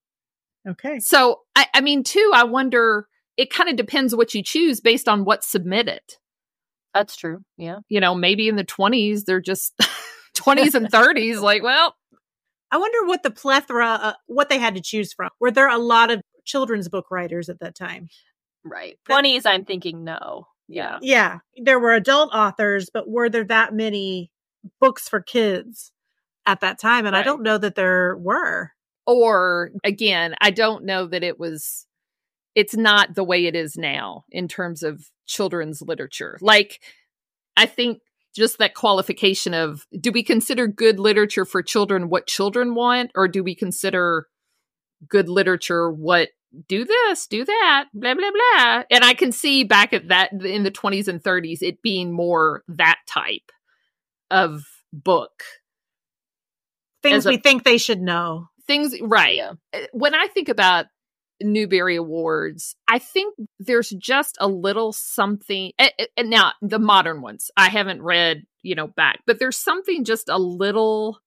Okay. So, I, I mean, too, I wonder, it kind of depends what you choose based on what's submitted. That's true. Yeah. You know, maybe in the twenties, they're just twenties and thirties, like, well. I wonder what the plethora, uh, what they had to choose from. Were there a lot of children's book writers at that time? Right. twenties, I'm thinking no. Yeah. Yeah. There were adult authors, but were there that many books for kids at that time? And right. I don't know that there were. Or, again, I don't know that it was it's not the way it is now in terms of children's literature. Like, I think just that qualification of, do we consider good literature for children what children want, or do we consider good literature what do this, do that, blah, blah, blah. And I can see back at that in the twenties and thirties, it being more that type of book. Things a, we think they should know. Things, right. Yeah. When I think about Newbery Awards, I think there's just a little something, and, and now the modern ones, I haven't read, you know, back, but there's something just a little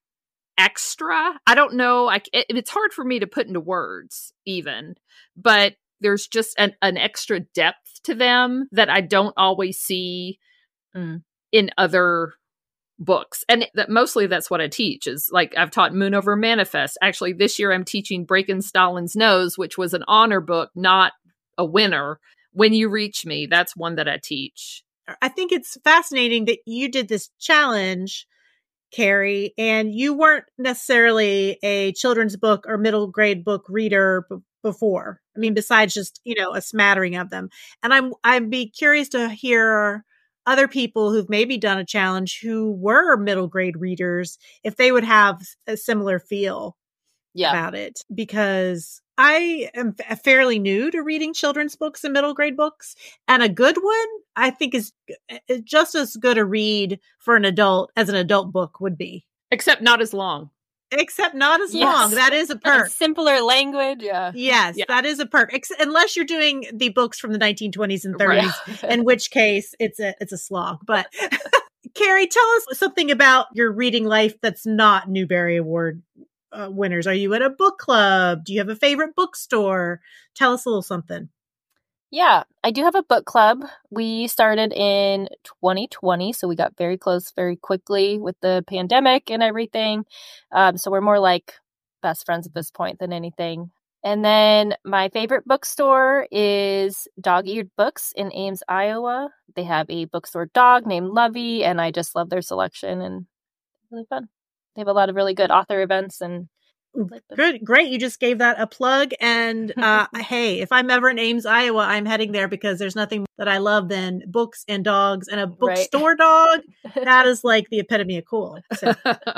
extra. I don't know. I, it, it's hard for me to put into words even, but there's just an, an extra depth to them that I don't always see mm. in other books. And that mostly that's what I teach is like, I've taught Moon Over Manifest. Actually, this year I'm teaching Breaking Stalin's Nose, which was an honor book, not a winner. When You Reach Me, that's one that I teach. I think it's fascinating that you did this challenge, Carrie, and you weren't necessarily a children's book or middle grade book reader b- before. I mean, besides just, you know, a smattering of them. And I'm, I'd be curious to hear other people who've maybe done a challenge who were middle grade readers, if they would have a similar feel yeah. about it. Because I am f- fairly new to reading children's books and middle grade books, and a good one I think is just as good a read for an adult as an adult book would be. Except not as long. Except not as yes. long. That is a perk. Simpler language. Yeah. Yes, yeah. that is a perk. Ex- unless you're doing the books from the nineteen twenties and thirties, right. in which case it's a it's a slog. But Carrie, tell us something about your reading life that's not Newbery Award uh, winners. Are you at a book club? Do you have a favorite bookstore? Tell us a little something. Yeah, I do have a book club. We started in twenty twenty, so we got very close very quickly with the pandemic and everything. Um, so we're more like best friends at this point than anything. And then my favorite bookstore is Dog Eared Books in Ames, Iowa. They have a bookstore dog named Lovey, and I just love their selection, and it's really fun. They have a lot of really good author events and Like Good, great. You just gave that a plug. And uh, hey, if I'm ever in Ames, Iowa, I'm heading there because there's nothing that I love than books and dogs, and a bookstore right. dog. That is like the epitome of cool. So.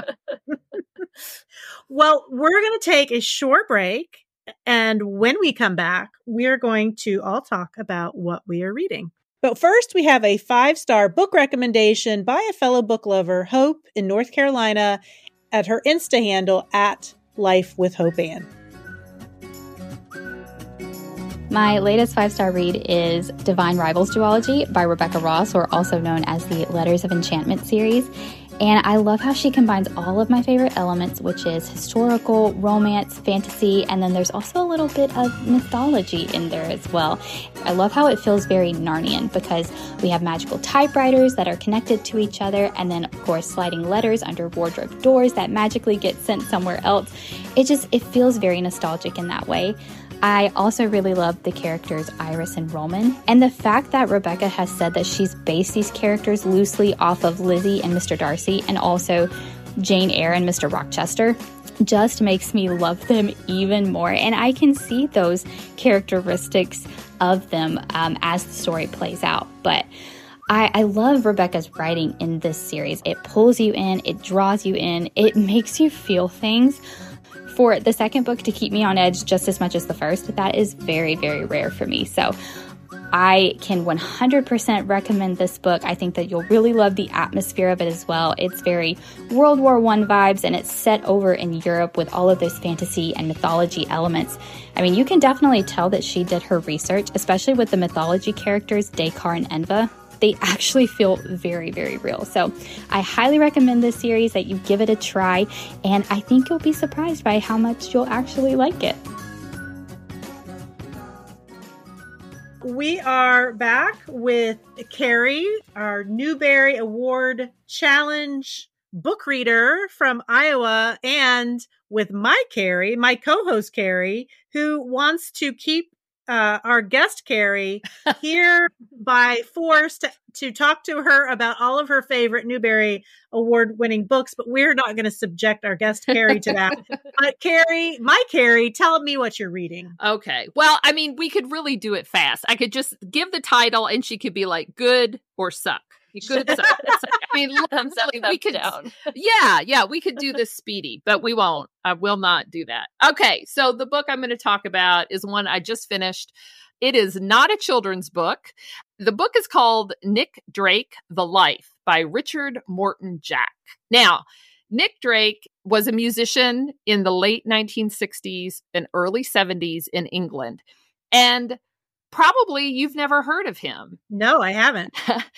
Well, we're going to take a short break. And when we come back, we're going to all talk about what we are reading. But first, we have a five-star book recommendation by a fellow book lover, Hope, in North Carolina, at her Insta handle at Life with Hope Ann. My latest five-star read is Divine Rivals Duology by Rebecca Ross, or also known as the Letters of Enchantment series. And I love how she combines all of my favorite elements, which is historical, romance, fantasy, and then there's also a little bit of mythology in there as well. I love how it feels very Narnian because we have magical typewriters that are connected to each other, and then, of course, sliding letters under wardrobe doors that magically get sent somewhere else. It just, it feels very nostalgic in that way. I also really love the characters Iris and Roman, and the fact that Rebecca has said that she's based these characters loosely off of Lizzie and Mister Darcy, and also Jane Eyre and Mister Rochester, just makes me love them even more. And I can see those characteristics of them um, as the story plays out. But I, I love Rebecca's writing in this series. It pulls you in, it draws you in, it makes you feel things. For the second book to keep me on edge just as much as the first, that is very, very rare for me. So I can one hundred percent recommend this book. I think that you'll really love the atmosphere of it as well. It's very World War One vibes, and it's set over in Europe with all of those fantasy and mythology elements. I mean, you can definitely tell that she did her research, especially with the mythology characters, Dakar and Enva. They actually feel very, very real. So I highly recommend this series, that you give it a try, and I think you'll be surprised by how much you'll actually like it. We are back with Carrie, our Newbery Award Challenge book reader from Iowa, and with my Carrie, my co-host Carrie, who wants to keep uh, our guest, Carrie, here by force to, to talk to her about all of her favorite Newbery Award-winning books, but we're not going to subject our guest, Carrie, to that. But Carrie, my Carrie, tell me what you're reading. Okay. Well, I mean, we could really do it fast. I could just give the title and she could be like, good or suck. Good suck. I mean, Thumbs up, we thumbs could, down. yeah, yeah, we could do this speedy, but we won't. I will not do that. Okay. So the book I'm going to talk about is one I just finished. It is not a children's book. The book is called Nick Drake, The Life by Richard Morton Jack. Now, Nick Drake was a musician in the late nineteen sixties and early seventies in England. And probably you've never heard of him. No, I haven't.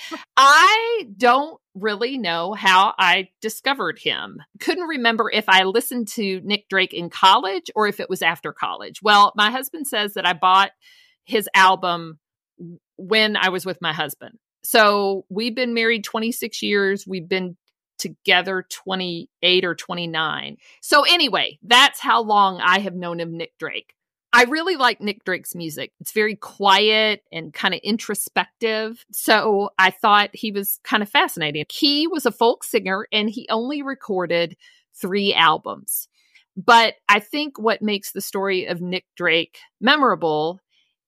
I don't really know how I discovered him. Couldn't remember if I listened to Nick Drake in college or if it was after college. Well, my husband says that I bought his album when I was with my husband. So we've been married twenty-six years. We've been together twenty-eight or twenty-nine. So anyway, that's how long I have known of Nick Drake. I really like Nick Drake's music. It's very quiet and kind of introspective. So I thought he was kind of fascinating. He was a folk singer and he only recorded three albums. But I think what makes the story of Nick Drake memorable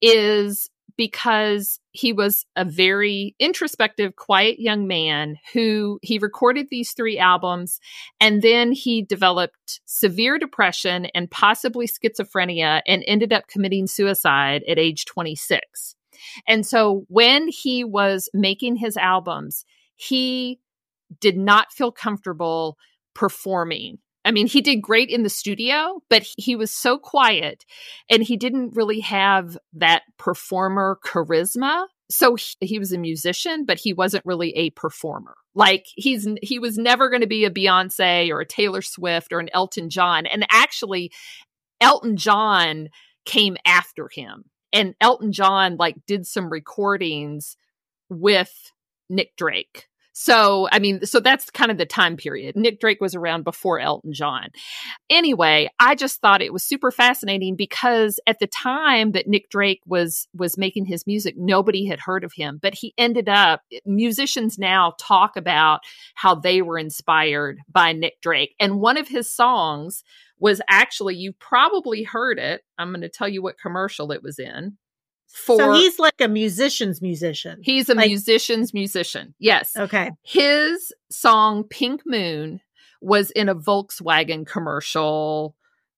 is because he was a very introspective, quiet young man who he recorded these three albums, and then he developed severe depression and possibly schizophrenia and ended up committing suicide at age twenty-six. And so when he was making his albums, he did not feel comfortable performing. I mean, he did great in the studio, but he was so quiet and he didn't really have that performer charisma. So he, he was a musician, but he wasn't really a performer. Like he's, he was never going to be a Beyonce or a Taylor Swift or an Elton John. And actually Elton John came after him, and Elton John like did some recordings with Nick Drake. So, I mean, so that's kind of the time period. Nick Drake was around before Elton John. Anyway, I just thought it was super fascinating because at the time that Nick Drake was was making his music, nobody had heard of him. But he ended up, musicians now talk about how they were inspired by Nick Drake. And one of his songs was actually, you probably heard it. I'm going to tell you what commercial it was in. For, so he's like a musician's musician. He's a like, musician's musician. Yes. Okay. His song Pink Moon was in a Volkswagen commercial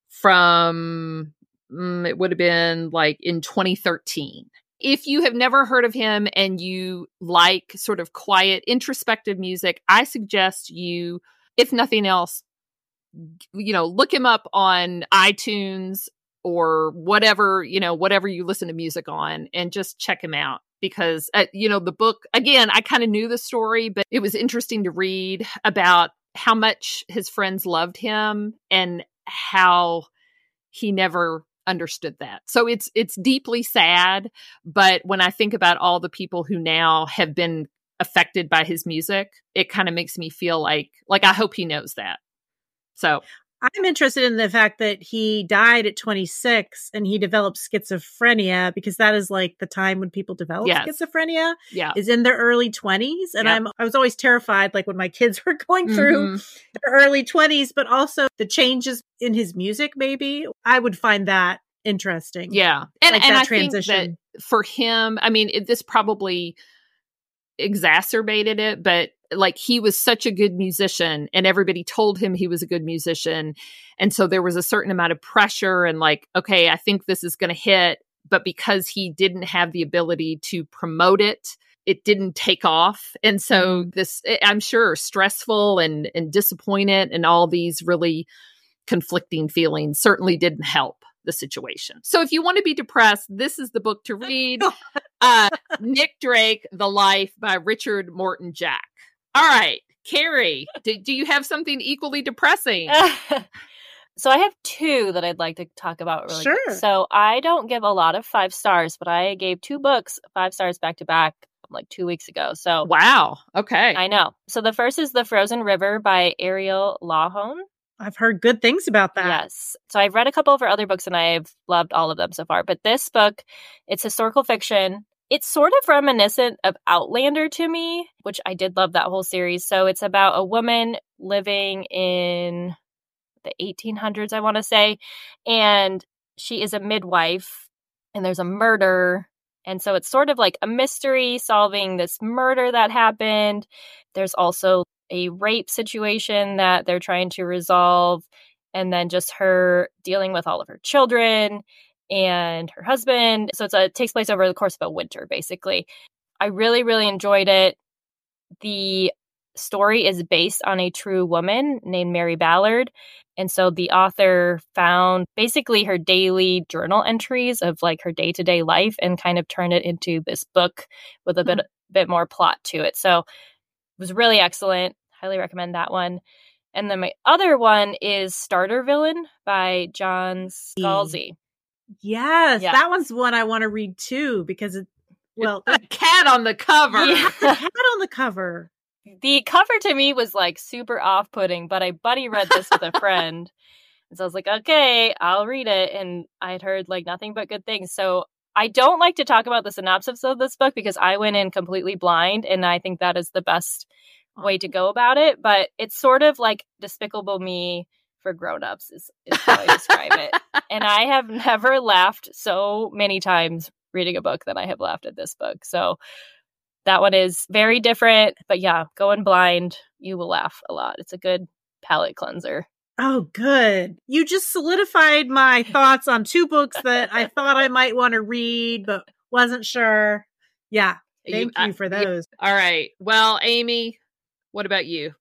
from, um, it would have been like in twenty thirteen. If you have never heard of him and you like sort of quiet, introspective music, I suggest you, if nothing else, you know, look him up on iTunes or whatever, you know, whatever you listen to music on, and just check him out. Because, uh, you know, the book, again, I kind of knew the story, but it was interesting to read about how much his friends loved him and how he never understood that. So it's it's deeply sad. But when I think about all the people who now have been affected by his music, it kind of makes me feel like, like, I hope he knows that. So I'm interested in the fact that he died at twenty-six and he developed schizophrenia, because that is like the time when people develop yes. schizophrenia yeah. is in their early twenties. And yep. I'm, I was always terrified, like when my kids were going through mm-hmm. their early twenties, but also the changes in his music, maybe I would find that interesting. Yeah. And, like and that I transition. think that for him, I mean, it, this probably exacerbated it, but like he was such a good musician and everybody told him he was a good musician. And so there was a certain amount of pressure and like, okay, I think this is going to hit. But because he didn't have the ability to promote it, it didn't take off. And so this, I'm sure, stressful and, and disappointed and all these really conflicting feelings certainly didn't help the situation. So if you want to be depressed, this is the book to read. Uh, Nick Drake, The Life by Richard Morton Jack. All right, Carrie, do, do you have something equally depressing? So I have two that I'd like to talk about really sure. quick. So I don't give a lot of five stars, but I gave two books five stars back to back like two weeks ago. So wow. Okay. I know. So the first is The Frozen River by Ariel Lawhon. I've heard good things about that. Yes. So I've read a couple of her other books and I've loved all of them so far. But this book, it's historical fiction. It's sort of reminiscent of Outlander to me, which I did love that whole series. So it's about a woman living in the eighteen hundreds, I want to say. And she is a midwife and there's a murder. And so it's sort of like a mystery solving this murder that happened. There's also a rape situation that they're trying to resolve. And then just her dealing with all of her children and her husband. So it's a, it takes place over the course of a winter, basically. I really, really enjoyed it. The story is based on a true woman named Mary Ballard. And so the author found basically her daily journal entries of like her day-to-day life and kind of turned it into this book with a mm-hmm. bit, bit more plot to it. So it was really excellent. Highly recommend that one. And then my other one is Starter Villain by John Scalzi. Yes, yeah. That one's one I want to read too because it, well, a cat on the cover. Yeah. a cat on the cover. The cover to me was like super off-putting, but I buddy read this with a friend. And so I was like, okay, I'll read it. And I had heard like nothing but good things. So I don't like to talk about the synopsis of this book because I went in completely blind. And I think that is the best way to go about it. But it's sort of like Despicable Me for grown-ups is, is how I describe it. And I have never laughed so many times reading a book than I have laughed at this book. So that one is very different, but yeah, going blind, you will laugh a lot. It's a good palate cleanser. Oh, good. You just solidified my thoughts on two books that I thought I might want to read, but wasn't sure. Yeah. Thank you, you for those. Yeah. All right. Well, Amy, what about you?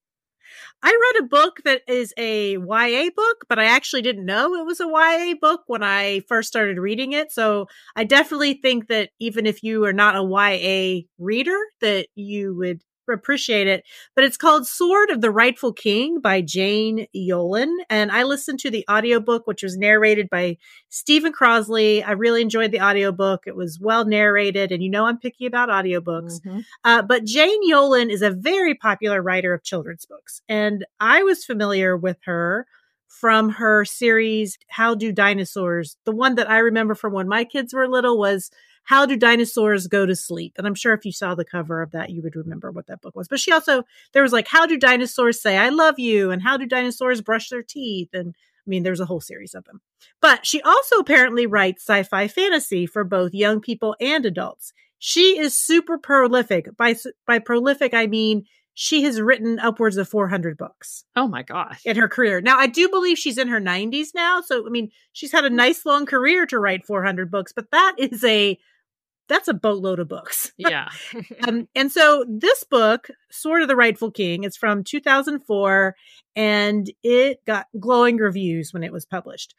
I read a book that is a Y A book, but I actually didn't know it was a Y A book when I first started reading it. So I definitely think that even if you are not a Y A reader, that you would appreciate it. But it's called Sword of the Rightful King by Jane Yolen. And I listened to the audiobook, which was narrated by Stephen Crosley. I really enjoyed the audiobook. It was well narrated. And you know I'm picky about audiobooks. Mm-hmm. Uh, but Jane Yolen is a very popular writer of children's books. And I was familiar with her from her series, How Do Dinosaurs? The one that I remember from when my kids were little was How Do Dinosaurs Go to Sleep? And I'm sure if you saw the cover of that, you would remember what that book was. But she also, there was like, How Do Dinosaurs Say I Love You? And How Do Dinosaurs Brush Their Teeth? And I mean, there's a whole series of them. But she also apparently writes sci-fi fantasy for both young people and adults. She is super prolific. By, by prolific, I mean, she has written upwards of four hundred books. Oh my gosh. In her career. Now, I do believe she's in her nineties now. So, I mean, she's had a nice long career to write four hundred books, but that is a, that's a boatload of books. Yeah. um, and so this book, Sword of the Rightful King, it's from two thousand four and it got glowing reviews when it was published.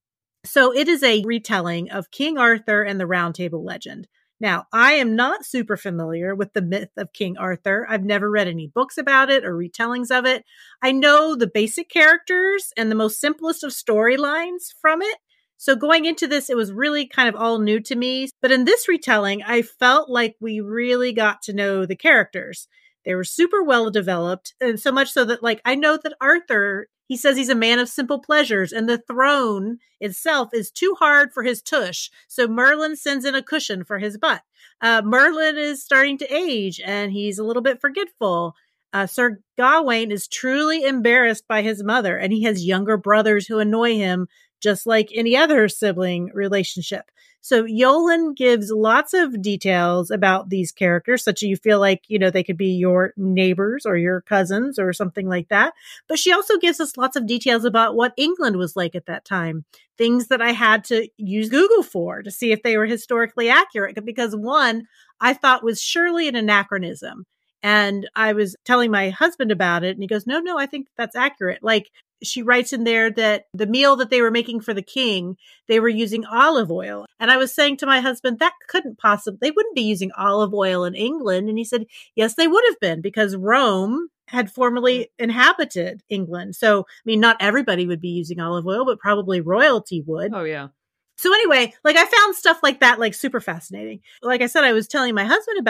So it is a retelling of King Arthur and the Round Table legend. Now, I am not super familiar with the myth of King Arthur. I've never read any books about it or retellings of it. I know the basic characters and the most simplest of storylines from it. So going into this, it was really kind of all new to me. But in this retelling, I felt like we really got to know the characters. They were super well developed. And so much so that, like, I know that Arthur, he says he's a man of simple pleasures and the throne itself is too hard for his tush. So Merlin sends in a cushion for his butt. Uh, Merlin is starting to age and he's a little bit forgetful. Uh, Sir Gawain is truly embarrassed by his mother and he has younger brothers who annoy him just like any other sibling relationship. So Yolen gives lots of details about these characters, such that you feel like, you know, they could be your neighbors or your cousins or something like that. But she also gives us lots of details about what England was like at that time. Things that I had to use Google for to see if they were historically accurate. Because one, I thought was surely an anachronism. And I was telling my husband about it and he goes, no, no, I think that's accurate. Like, she writes in there that the meal that they were making for the king, they were using olive oil. And I was saying to my husband, that couldn't possibly, they wouldn't be using olive oil in England. And he said, yes, they would have been because Rome had formerly inhabited England. So, I mean, not everybody would be using olive oil, but probably royalty would. Oh, yeah. So anyway, like I found stuff like that, like super fascinating. Like I said, I was telling my husband about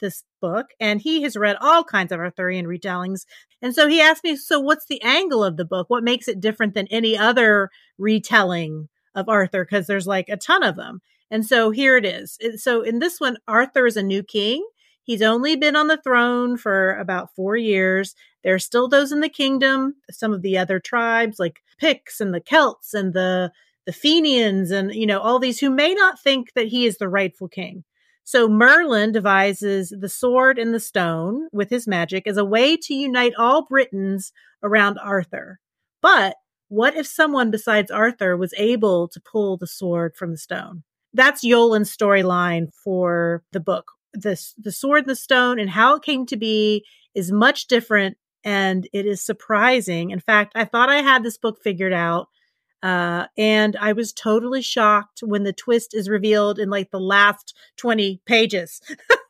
this book, and he has read all kinds of Arthurian retellings. And so he asked me, so what's the angle of the book? What makes it different than any other retelling of Arthur? Because there's like a ton of them. And so here it is. So in this one, Arthur is a new king. He's only been on the throne for about four years. There are still those in the kingdom, some of the other tribes like Picts and the Celts and the, the Fenians and, you know, all these who may not think that he is the rightful king. So Merlin devises the sword and the stone with his magic as a way to unite all Britons around Arthur. But what if someone besides Arthur was able to pull the sword from the stone? That's Yolen's storyline for the book. The, the sword and the stone and how it came to be is much different, and it is surprising. In fact, I thought I had this book figured out, uh, and I was totally shocked when the twist is revealed in like the last twenty pages.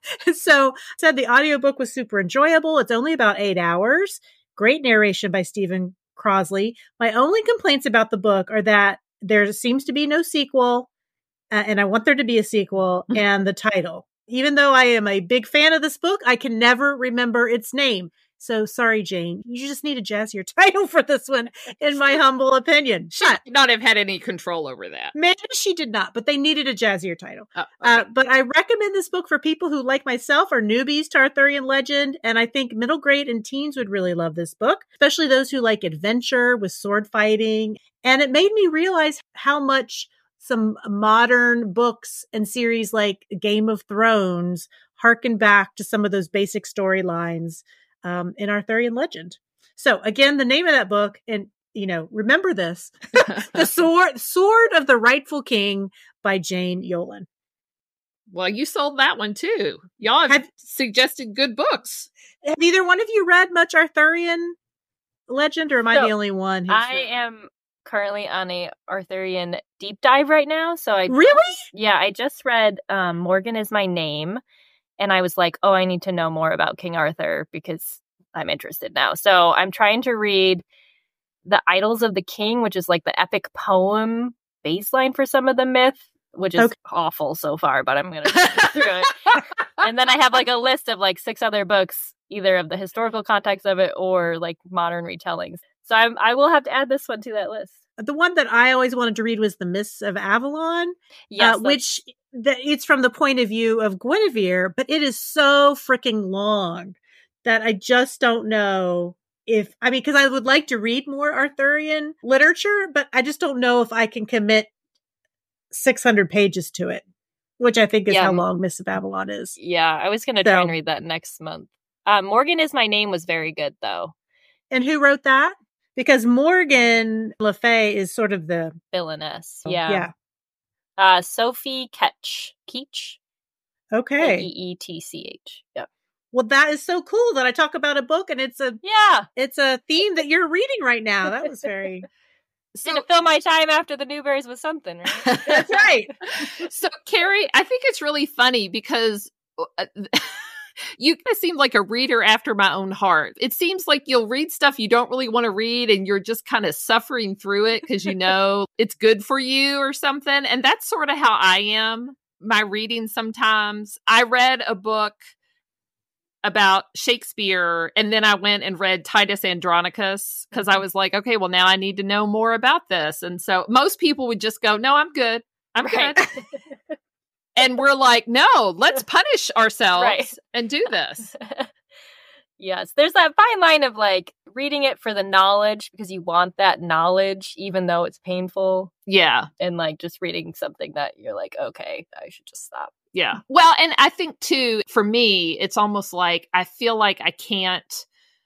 So I said the audiobook was super enjoyable. It's only about eight hours. Great narration by Stephen Crossley. My only complaints about the book are that there seems to be no sequel, uh, and I want there to be a sequel, and the title. Even though I am a big fan of this book, I can never remember its name. So sorry, Jane. You just need a jazzier title for this one, in my humble opinion. She but, might not have had any control over that. Maybe she did not, but they needed a jazzier title. Oh, okay. uh, but I recommend this book for people who, like myself, are newbies to Arthurian legend. And I think middle grade and teens would really love this book, especially those who like adventure with sword fighting. And it made me realize how much some modern books and series like Game of Thrones harken back to some of those basic storylines um, in Arthurian legend. So again, the name of that book, and you know, remember this, the sword, sword of the Rightful King by Jane Yolen. Well, you sold that one too. Y'all have, have suggested good books. Have either one of you read much Arthurian legend, or am I so, the only one? Who's I read? am currently on a Arthurian deep dive right now. So I really, yeah, I just read um, Morgan Is My Name, and I was like, oh, I need to know more about King Arthur because I'm interested now. So I'm trying to read The Idols of the King, which is like the epic poem baseline for some of the myth, which is okay. awful so far, but I'm going to get through it. And then I have like a list of like six other books, either of the historical context of it or like modern retellings. So I'm, I will have to add this one to that list. The one that I always wanted to read was The Mists of Avalon, yes, uh, which the, it's from the point of view of Guinevere, but it is so freaking long that I just don't know if, I mean, because I would like to read more Arthurian literature, but I just don't know if I can commit six hundred pages to it, which I think is yeah. how long Mists of Avalon is. Yeah, I was going to so. try and read that next month. Uh, Morgan Is My Name was very good, though. And who wrote that? Because Morgan Le Fay is sort of the villainess. Yeah. Yeah. Uh, Sophie Ketch. Keach. Okay. E E T C H. Yeah. Well, that is so cool that I talk about a book and it's a yeah, it's a theme that you're reading right now. That was very so to fill my time after the Newberries with something, right? That's right. So, Carrie, I think it's really funny because uh, you kind of seem like a reader after my own heart. It seems like you'll read stuff you don't really want to read and you're just kind of suffering through it because you know it's good for you or something. And that's sort of how I am. My reading sometimes. I read a book about Shakespeare, and then I went and read Titus Andronicus because I was like, okay, well, now I need to know more about this. And so most people would just go, no, I'm good. I'm right. good. And we're like, no, let's punish ourselves right. and do this. Yes. There's that fine line of like reading it for the knowledge because you want that knowledge, even though it's painful. Yeah. And like just reading something that you're like, okay, I should just stop. Yeah. Well, and I think too, for me, it's almost like I feel like I can't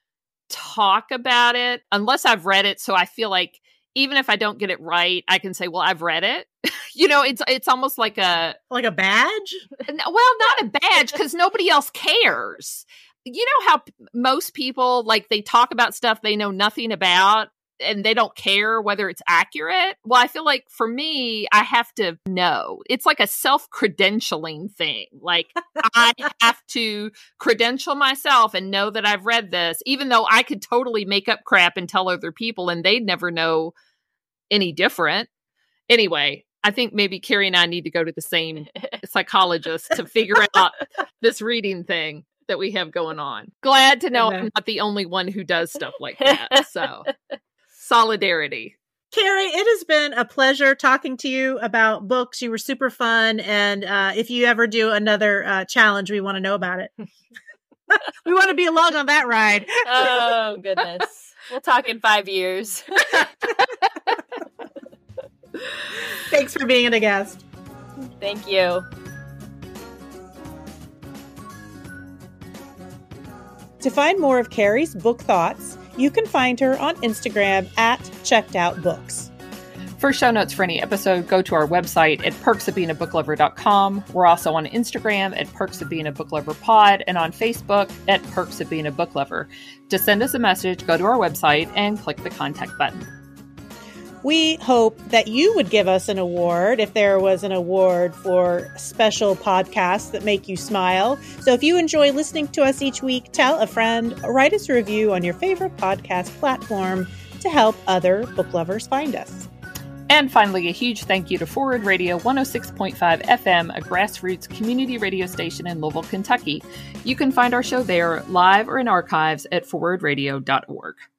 talk about it unless I've read it. So I feel like even if I don't get it right, I can say, well, I've read it. You know, it's it's almost like a... Like a badge? Well, not a badge because nobody else cares. You know how p- most people, like, they talk about stuff they know nothing about and they don't care whether it's accurate? Well, I feel like for me, I have to know. It's like a self-credentialing thing. Like, I have to credential myself and know that I've read this, even though I could totally make up crap and tell other people and they'd never know any different. Anyway, I think maybe Carrie and I need to go to the same psychologist to figure out this reading thing that we have going on. Glad to know I'm not the only one who does stuff like that. So, solidarity. Carrie, it has been a pleasure talking to you about books. You were super fun. And uh, if you ever do another uh, challenge, we want to know about it. We want to be along on that ride. Oh, goodness. We'll talk in five years. Thanks for being a guest. Thank you. To find more of Carrie's book thoughts, you can find her on Instagram at Checked Out Books. For show notes for any episode, go to our website at perks of being a book lover dot com. We're also on Instagram at Perks of Being a Book Lover Pod and on Facebook at Perks of Being a Book Lover. To send us a message, go to our website and click the contact button. We hope that you would give us an award if there was an award for special podcasts that make you smile. So if you enjoy listening to us each week, tell a friend, or write us a review on your favorite podcast platform to help other book lovers find us. And finally, a huge thank you to Forward Radio one oh six point five F M, a grassroots community radio station in Louisville, Kentucky. You can find our show there live or in archives at forward radio dot org.